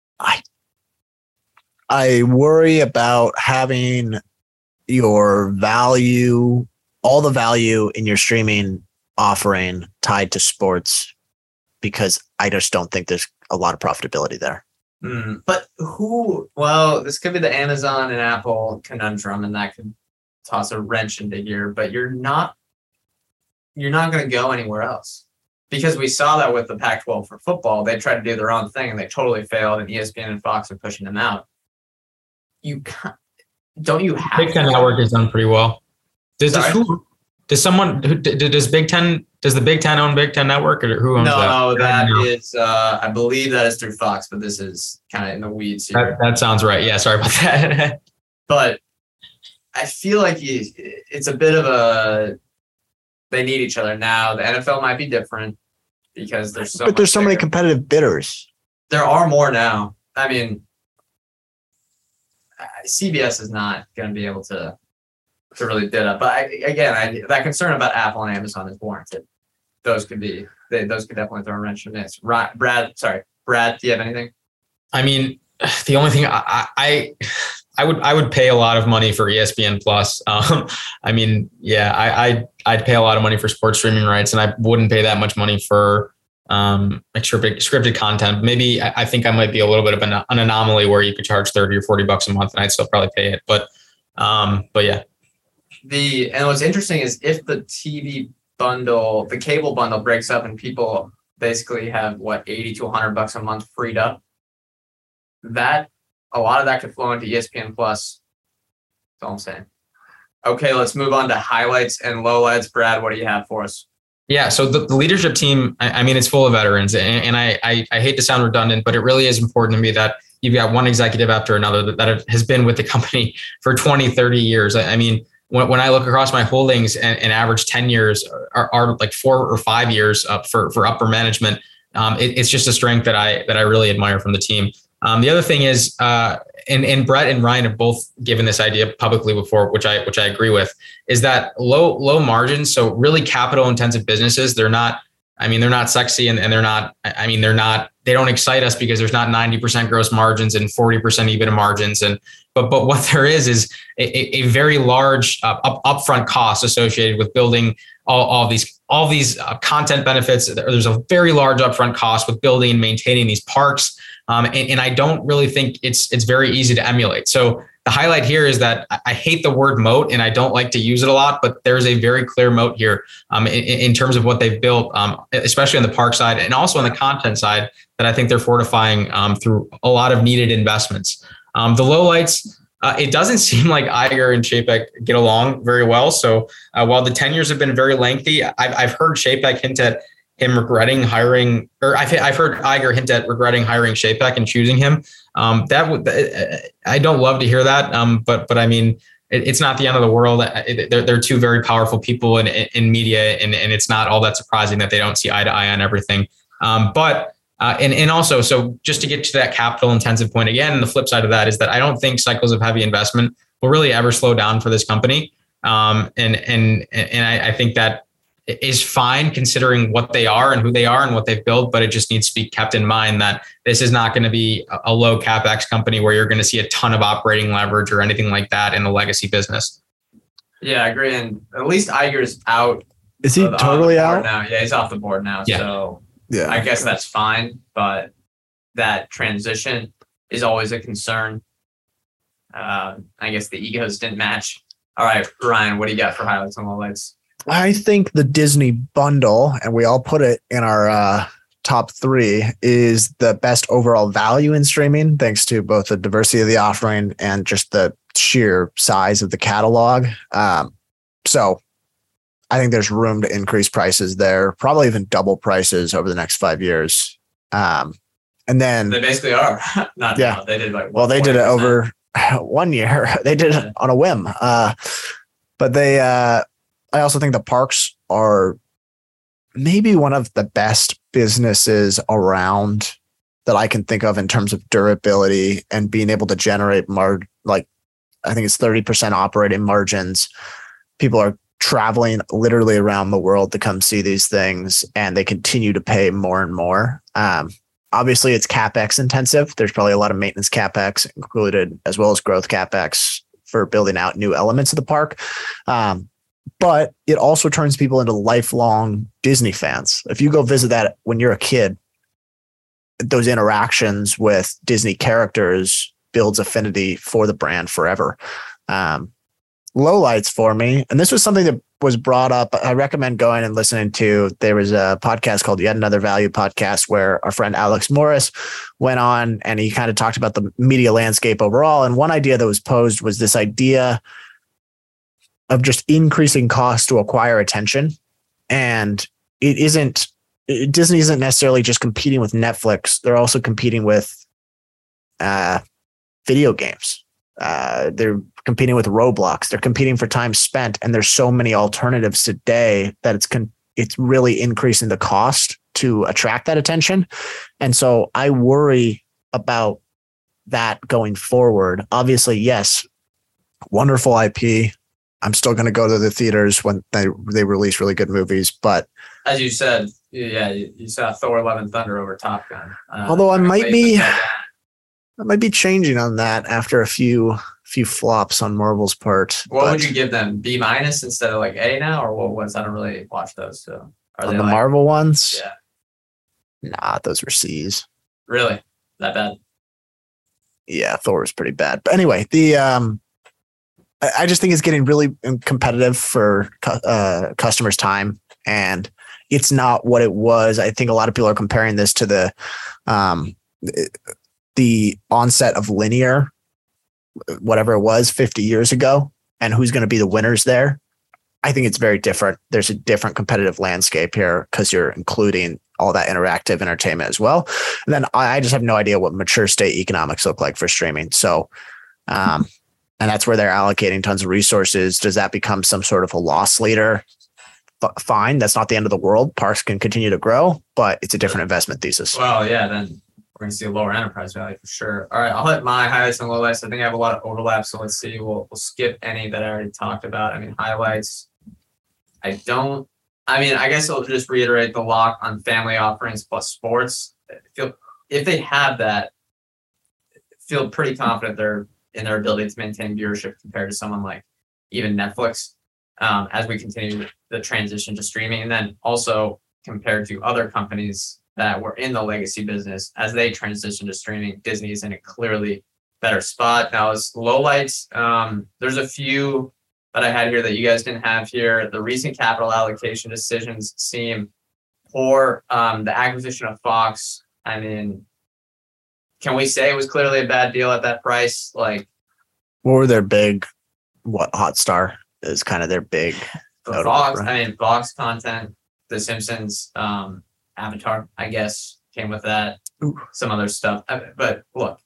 I worry about having your value, all the value in your streaming offering tied to sports, because I just don't think there's a lot of profitability there. But this could be the Amazon and Apple conundrum, and that could toss a wrench into here, but you're not going to go anywhere else, because we saw that with the Pac-12 for football. They tried to do their own thing and they totally failed, and ESPN and Fox are pushing them out. You can't. Don't you have Big Ten Network has done pretty well. Does the Big Ten own Big Ten Network, or who owns that? No, that is, I believe that is through Fox, but this is kind of in the weeds here. That sounds right. Yeah, sorry about that. But I feel like it's a bit of they need each other now. The NFL might be different because there's so many competitive bidders. There are more now. I mean, CBS is not going to be able to really bid up. But that concern about Apple and Amazon is warranted. Those could definitely throw a wrench in this. Brad, do you have anything? I mean, the only thing I would pay a lot of money for ESPN Plus. I mean, yeah, I'd pay a lot of money for sports streaming rights, and I wouldn't pay that much money for scripted content. Maybe I think I might be a little bit of an anomaly where you could charge $30 or $40 a month and I'd still probably pay it. But yeah. And what's interesting is if the TV bundle, the cable bundle breaks up and people basically have $80 to $100 a month freed up, that a lot of that could flow into ESPN Plus. That's all I'm saying. Okay, let's move on to highlights and lowlights. Brad, what do you have for us? Yeah, so the leadership team, I mean, it's full of veterans, and I hate to sound redundant, but it really is important to me that you've got one executive after another that has been with the company for 20, 30 years. I mean, when I look across my holdings and average 10 years are like 4 or 5 years up for upper management, it's just a strength that I really admire from the team. The other thing is, and Brett and Ryan have both given this idea publicly before, which I agree with, is that low margins. So really capital intensive businesses, they're not sexy and they don't excite us because there's not 90% gross margins and 40% EBITDA margins. But what there is a very large upfront cost associated with building all these content benefits. There's a very large upfront cost with building and maintaining these parks. And I don't really think it's very easy to emulate. So the highlight here is that I hate the word moat and I don't like to use it a lot, but there's a very clear moat here in terms of what they've built, especially on the park side and also on the content side that I think they're fortifying through a lot of needed investments. The lowlights, it doesn't seem like Iger and Chapek get along very well. So while the tenures have been very lengthy, I've heard Chapek hint at him regretting hiring, or I've heard Iger hint at regretting hiring Chapek and choosing him. I don't love to hear that, but I mean, it's not the end of the world. They're two very powerful people in media, and it's not all that surprising that they don't see eye to eye on everything. And also, so just to get to that capital intensive point again, the flip side of that is that I don't think cycles of heavy investment will really ever slow down for this company. And I think that is fine considering what they are and who they are and what they've built, but it just needs to be kept in mind that this is not going to be a low CapEx company where you're going to see a ton of operating leverage or anything like that in the legacy business. Yeah, I agree. And at least Iger's out. Is he totally out now? Yeah, he's off the board now. Yeah. So yeah, I guess that's fine, but that transition is always a concern. I guess the egos didn't match. All right, Ryan, what do you got for highlights and lowlights? I think the Disney bundle, and we all put it in our top 3, is the best overall value in streaming, thanks to both the diversity of the offering and just the sheer size of the catalog. So I think there's room to increase prices there, probably even double prices over the next 5 years. And then they basically are. Yeah, they did like, well, they did it over 1 year. They did it on a whim. But they, I also think the parks are maybe one of the best businesses around that I can think of in terms of durability and being able to generate I think it's 30% operating margins. People are traveling literally around the world to come see these things, and they continue to pay more and more. Obviously, it's CapEx intensive. There's probably a lot of maintenance CapEx included, as well as growth CapEx for building out new elements of the park. But it also turns people into lifelong Disney fans. If you go visit that when you're a kid, those interactions with Disney characters builds affinity for the brand forever. Lowlights for me, and this was something that was brought up. I recommend going and listening to. There was a podcast called Yet Another Value Podcast where our friend Alex Morris went on, and he kind of talked about the media landscape overall. And one idea that was posed was this idea of just increasing costs to acquire attention. And Disney isn't necessarily just competing with Netflix. They're also competing with video games. They're competing with Roblox. They're competing for time spent. And there's so many alternatives today that it's really increasing the cost to attract that attention. And so I worry about that going forward. Obviously, yes, wonderful IP. I'm still going to go to the theaters when they release really good movies. But as you said, yeah, you saw Thor: Love and Thunder over Top Gun. Although I might be changing on that after a few flops on Marvel's part. What would you give them? B- instead of like A now, or what ones? I don't really watch those. So on the Marvel ones? Yeah. Nah, those were C's. Really? That bad? Yeah, Thor was pretty bad. But anyway, I just think it's getting really competitive for customers' time, and it's not what it was. I think a lot of people are comparing this to the onset of linear, whatever it was 50 years ago, and who's going to be the winners there. I think it's very different. There's a different competitive landscape here because you're including all that interactive entertainment as well. And then I just have no idea what mature state economics look like for streaming. So, and that's where they're allocating tons of resources. Does that become some sort of a loss leader? Fine. That's not the end of the world. Parks can continue to grow, but it's a different investment thesis. Well, yeah, then we're going to see a lower enterprise value for sure. All right, I'll hit my highlights and lowlights. I think I have a lot of overlap, so let's see. We'll skip any that I already talked about. I mean, highlights. I guess I'll just reiterate the lock on family offerings plus sports. If they have that, feel pretty confident they're in their ability to maintain viewership compared to someone like even Netflix as we continue the transition to streaming. And then also compared to other companies that were in the legacy business, as they transition to streaming, Disney is in a clearly better spot. Now, as lowlights, there's a few that I had here that you guys didn't have here. The recent capital allocation decisions seem poor. The acquisition of Fox, I mean, can we say it was clearly a bad deal at that price? Like, what were their big, Hotstar is kind of their big Fox, right? I mean, Fox content, The Simpsons, Avatar, I guess, came with that. Ooh. Some other stuff. But look,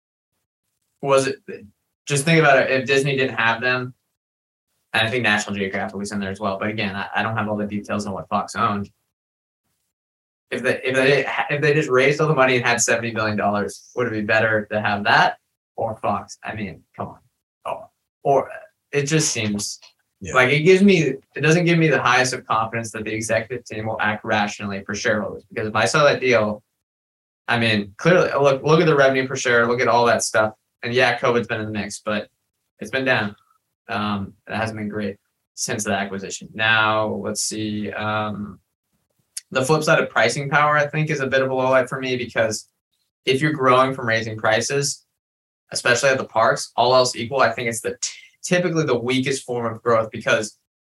just think about it. If Disney didn't have them, and I think National Geographic was in there as well. But again, I don't have all the details on what Fox owned. If they just raised all the money and had $70 billion, would it be better to have that or Fox? I mean, come on. Or it just seems like it doesn't give me the highest of confidence that the executive team will act rationally for shareholders. Because if I saw that deal, I mean, clearly look at the revenue per share, look at all that stuff. And yeah, COVID's been in the mix, but it's been down. It hasn't been great since the acquisition. Now, let's see. The flip side of pricing power, I think, is a bit of a low light for me, because if you're growing from raising prices, especially at the parks, all else equal, I think it's typically the weakest form of growth, because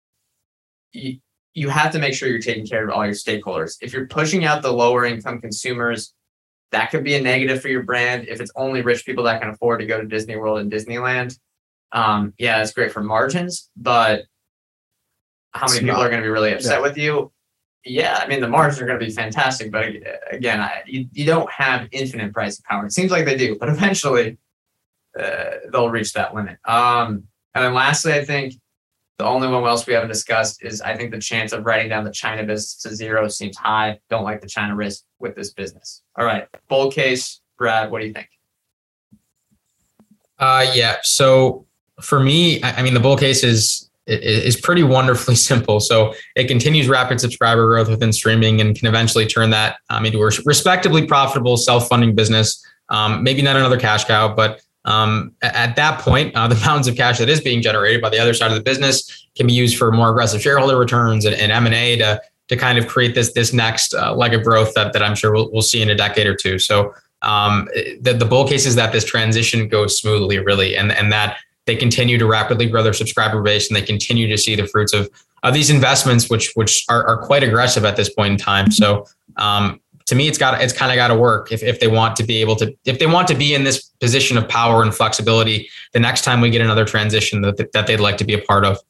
you have to make sure you're taking care of all your stakeholders. If you're pushing out the lower income consumers, that could be a negative for your brand. If it's only rich people that can afford to go to Disney World and Disneyland, yeah, it's great for margins, but how many people are going to be really upset with you? Yeah, I mean, the margins are going to be fantastic, but again, you don't have infinite pricing power. It seems like they do, but eventually they'll reach that limit. And then lastly, I think the only one else we haven't discussed is I think the chance of writing down the China business to zero seems high. Don't like the China risk with this business. All right, bull case, Brad, what do you think? Yeah, so for me, I mean, the bull case is pretty wonderfully simple. So it continues rapid subscriber growth within streaming and can eventually turn that into a respectably profitable self-funding business. Maybe not another cash cow, but at that point, the mountains of cash that is being generated by the other side of the business can be used for more aggressive shareholder returns and M&A to kind of create this next leg of growth that I'm sure we'll see in a decade or two. So the bull case is that this transition goes smoothly, really, and that they continue to rapidly grow their subscriber base, and they continue to see the fruits of these investments, which are quite aggressive at this point in time. So to me, it's kind of got to work if they want to be in this position of power and flexibility the next time we get another transition that they'd like to be a part of.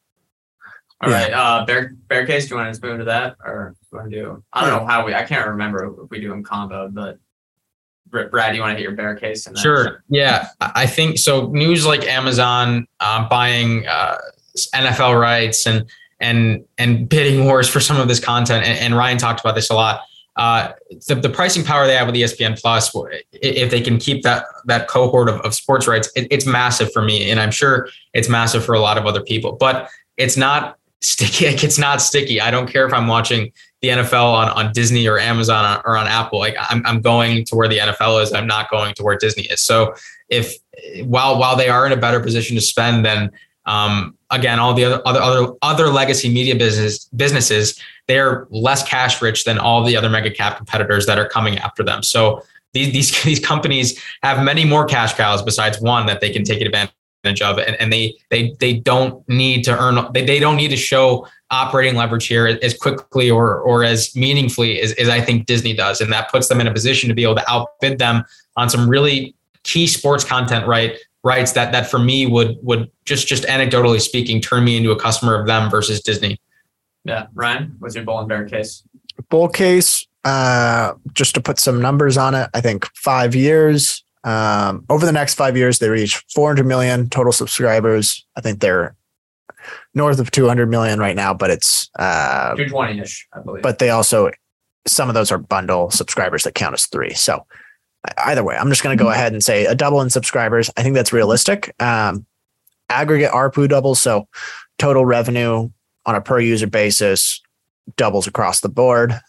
All right, bear case. Do you want to just move into that, or do you want to do? I don't know how I can't remember if we do them combo, but. Brad, you want to hit your bear case? Sure. Yeah, I think so. News like Amazon buying NFL rights and bidding wars for some of this content, and Ryan talked about this a lot. The pricing power they have with ESPN Plus, if they can keep that cohort of sports rights, it's massive for me, and I'm sure it's massive for a lot of other people. But it's not sticky. It's not sticky. I don't care if I'm watching the NFL on Disney or Amazon or on Apple. Like I'm going to where the NFL is. I'm not going to where Disney is. So while they are in a better position to spend than again all the other legacy media businesses, they're less cash rich than all the other mega cap competitors that are coming after them. So these companies have many more cash cows besides one that they can take advantage of, and they don't need to earn. They don't need to show operating leverage here as quickly or as meaningfully as I think Disney does, and that puts them in a position to be able to outbid them on some really key sports content rights that for me would just anecdotally speaking turn me into a customer of them versus Disney. Yeah, Ryan, what's your bull and bear case? Bull case, just to put some numbers on it, I think 5 years. Over the next 5 years, they reach 400 million total subscribers. I think they're north of 200 million right now, but it's 220-ish, I believe. But they also, some of those are bundle subscribers that count as 3. So either way, I'm just going to go ahead and say a double in subscribers. I think that's realistic. Aggregate ARPU doubles, so total revenue on a per user basis doubles across the board.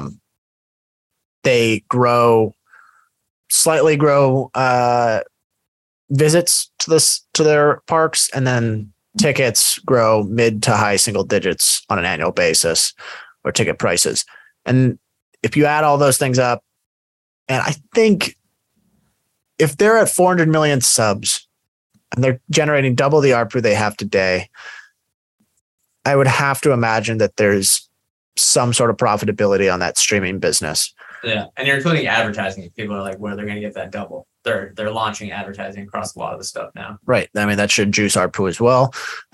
They slightly grow visits to their parks, and then tickets grow mid to high single digits on an annual basis, or ticket prices. And if you add all those things up, and I think if they're at 400 million subs and they're generating double the ARPU they have today, I would have to imagine that there's some sort of profitability on that streaming business. Yeah, and you're including advertising. People are like, where they're going to get that double? They're launching advertising across a lot of the stuff now. Right. I mean, that should juice ARPU as well.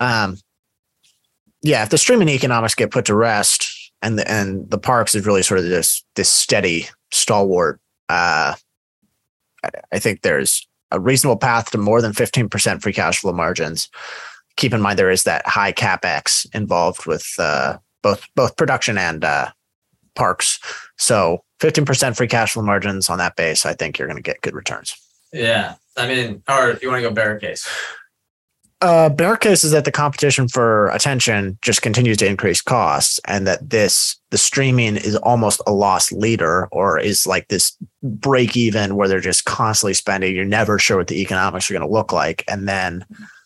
Yeah, if the streaming economics get put to rest and the parks is really sort of this steady stalwart, I think there's a reasonable path to more than 15% free cash flow margins. Keep in mind there is that high capex involved with both production and parks. So 15% free cash flow margins on that base, I think you're going to get good returns. Yeah. I mean, or do you want to go bear case? Bear case is that the competition for attention just continues to increase costs, and that the streaming is almost a loss leader, or is like this break even where they're just constantly spending. You're never sure what the economics are going to look like. And then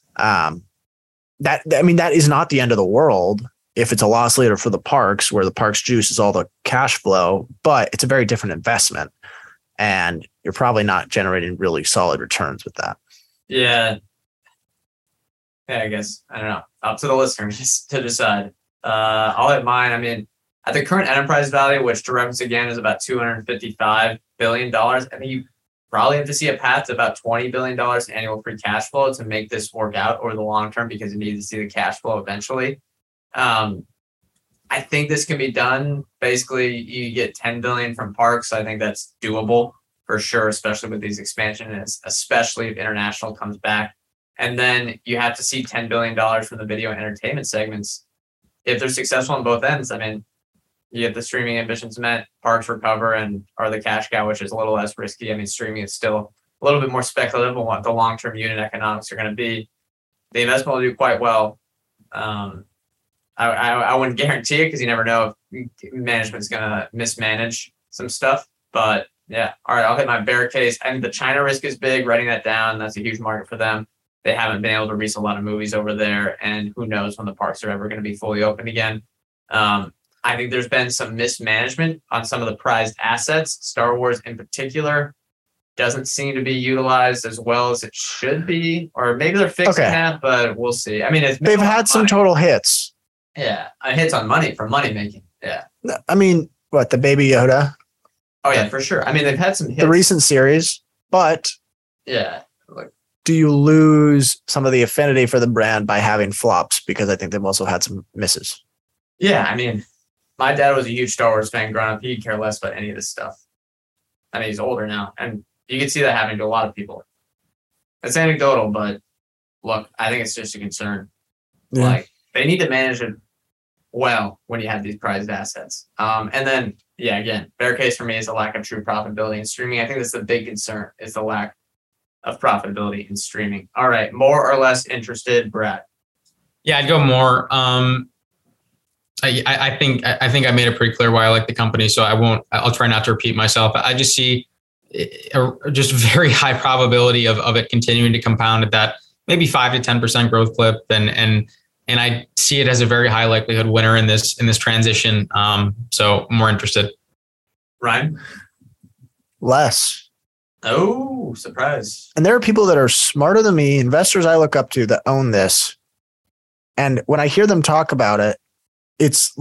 that is not the end of the world if it's a loss leader for the parks, where the parks juice is all the cash flow, but it's a very different investment and you're probably not generating really solid returns with that. Yeah. Yeah, I guess, I don't know, up to the listeners to decide. I'll hit mine. I mean, at the current enterprise value, which to reference again is about $255 billion, I think you probably have to see a path to about $20 billion annual free cash flow to make this work out over the long term, because you need to see the cash flow eventually. I think this can be done. Basically, you get 10 billion from parks. I think that's doable for sure, especially with these expansions, especially if international comes back. And then you have to see $10 billion from the video and entertainment segments. If they're successful on both ends, I mean, you get the streaming ambitions met, parks recover and are the cash cow, which is a little less risky. I mean, streaming is still a little bit more speculative on what the long-term unit economics are going to be. The investment will do quite well. I wouldn't guarantee it because you never know if management's going to mismanage some stuff. But yeah, all right, I'll hit my bear case. I think the China risk is big. Writing that down, that's a huge market for them. They haven't been able to release a lot of movies over there, and who knows when the parks are ever going to be fully open again. I think there's been some mismanagement on some of the prized assets. Star Wars in particular doesn't seem to be utilized as well as it should be, or maybe they're fixing that, but we'll see. I mean, they've had some total hits. Yeah, hits on money for money making. Yeah. I mean, what, the Baby Yoda? Oh yeah, for sure. I mean, they've had some hits. The recent series, but yeah. Do you lose some of the affinity for the brand by having flops? Because I think they've also had some misses. Yeah, I mean, my dad was a huge Star Wars fan growing up. He'd care less about any of this stuff. I mean, he's older now, and you can see that happening to a lot of people. It's anecdotal, but look, I think it's just a concern. Yeah. Like, they need to manage it well when you have these prized assets. And then, yeah, again, bear case for me is a lack of true profitability in streaming. I think that's the big concern, is the lack of profitability in streaming. All right, more or less interested, Brad? Yeah, I'd go more. I think I made it pretty clear why I like the company, so I'll try not to repeat myself. I just see just very high probability of it continuing to compound at that maybe 5 to 10% growth clip, and I see it as a very high likelihood winner in this transition. So more interested. Ryan? Less. Oh, surprise. And there are people that are smarter than me, investors I look up to, that own this. And when I hear them talk about it, it's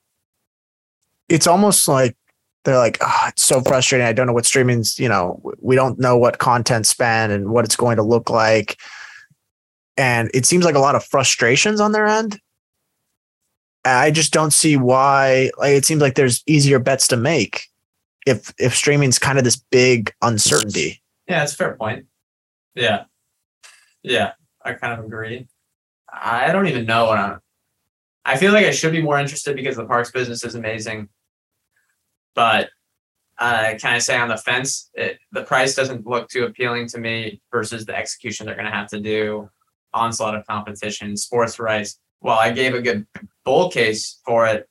almost like they're like, oh, it's so frustrating. I don't know what streaming's, we don't know what content span and what it's going to look like. And it seems like a lot of frustrations on their end. I just don't see why. It seems like there's easier bets to make if streaming's kind of this big uncertainty. Yeah, that's a fair point. Yeah, I kind of agree. I don't even know I feel like I should be more interested because the parks business is amazing. But can I say on the fence, the price doesn't look too appealing to me versus the execution they're going to have to do, onslaught of competition, sports rights. While I gave a good bull case for it,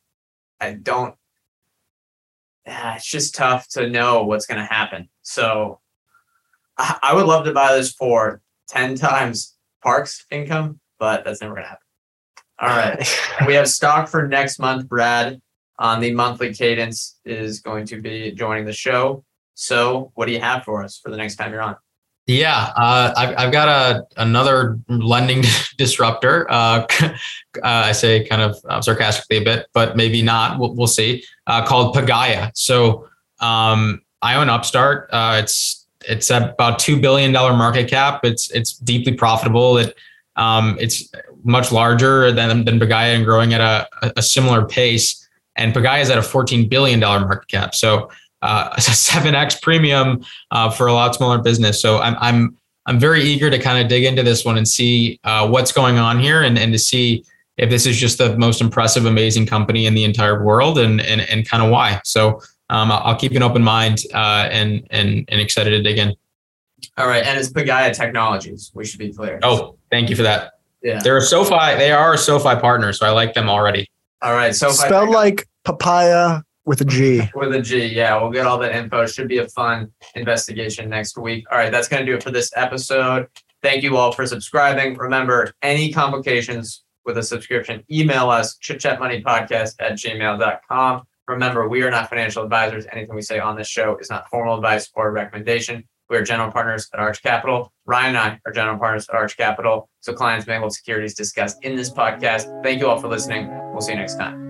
it's just tough to know what's going to happen. So I would love to buy this for 10 times parks income, but that's never going to happen. All right. We have stock for next month, Brad. on the monthly cadence is going to be joining the show. So what do you have for us for the next time you're on? Yeah, I've got another lending disruptor. I say kind of sarcastically a bit, but maybe not. We'll see. Called Pagaya. So I own Upstart. It's at about $2 billion market cap. It's deeply profitable. It's much larger than Pagaya and growing at a similar pace. And Pagaya is at a $14 billion market cap. So it's a 7x premium for a lot smaller business. So I'm very eager to kind of dig into this one and see what's going on here and to see if this is just the most impressive, amazing company in the entire world and kind of why. So I'll keep an open mind and excited to dig in. All right. And it's Pagaya Technologies. We should be clear. Oh, thank you for that. Yeah. They are a SoFi partner, so I like them already. All right. So spelled like papaya with a G. With a G. Yeah. We'll get all that info. Should be a fun investigation next week. All right. That's going to do it for this episode. Thank you all for subscribing. Remember, any complications with a subscription, email us, chitchatmoneypodcast@gmail.com. Remember, we are not financial advisors. Anything we say on this show is not formal advice or recommendation. We are general partners at Arch Capital. Ryan and I are general partners at Arch Capital. So clients may hold securities discussed in this podcast. Thank you all for listening. We'll see you next time.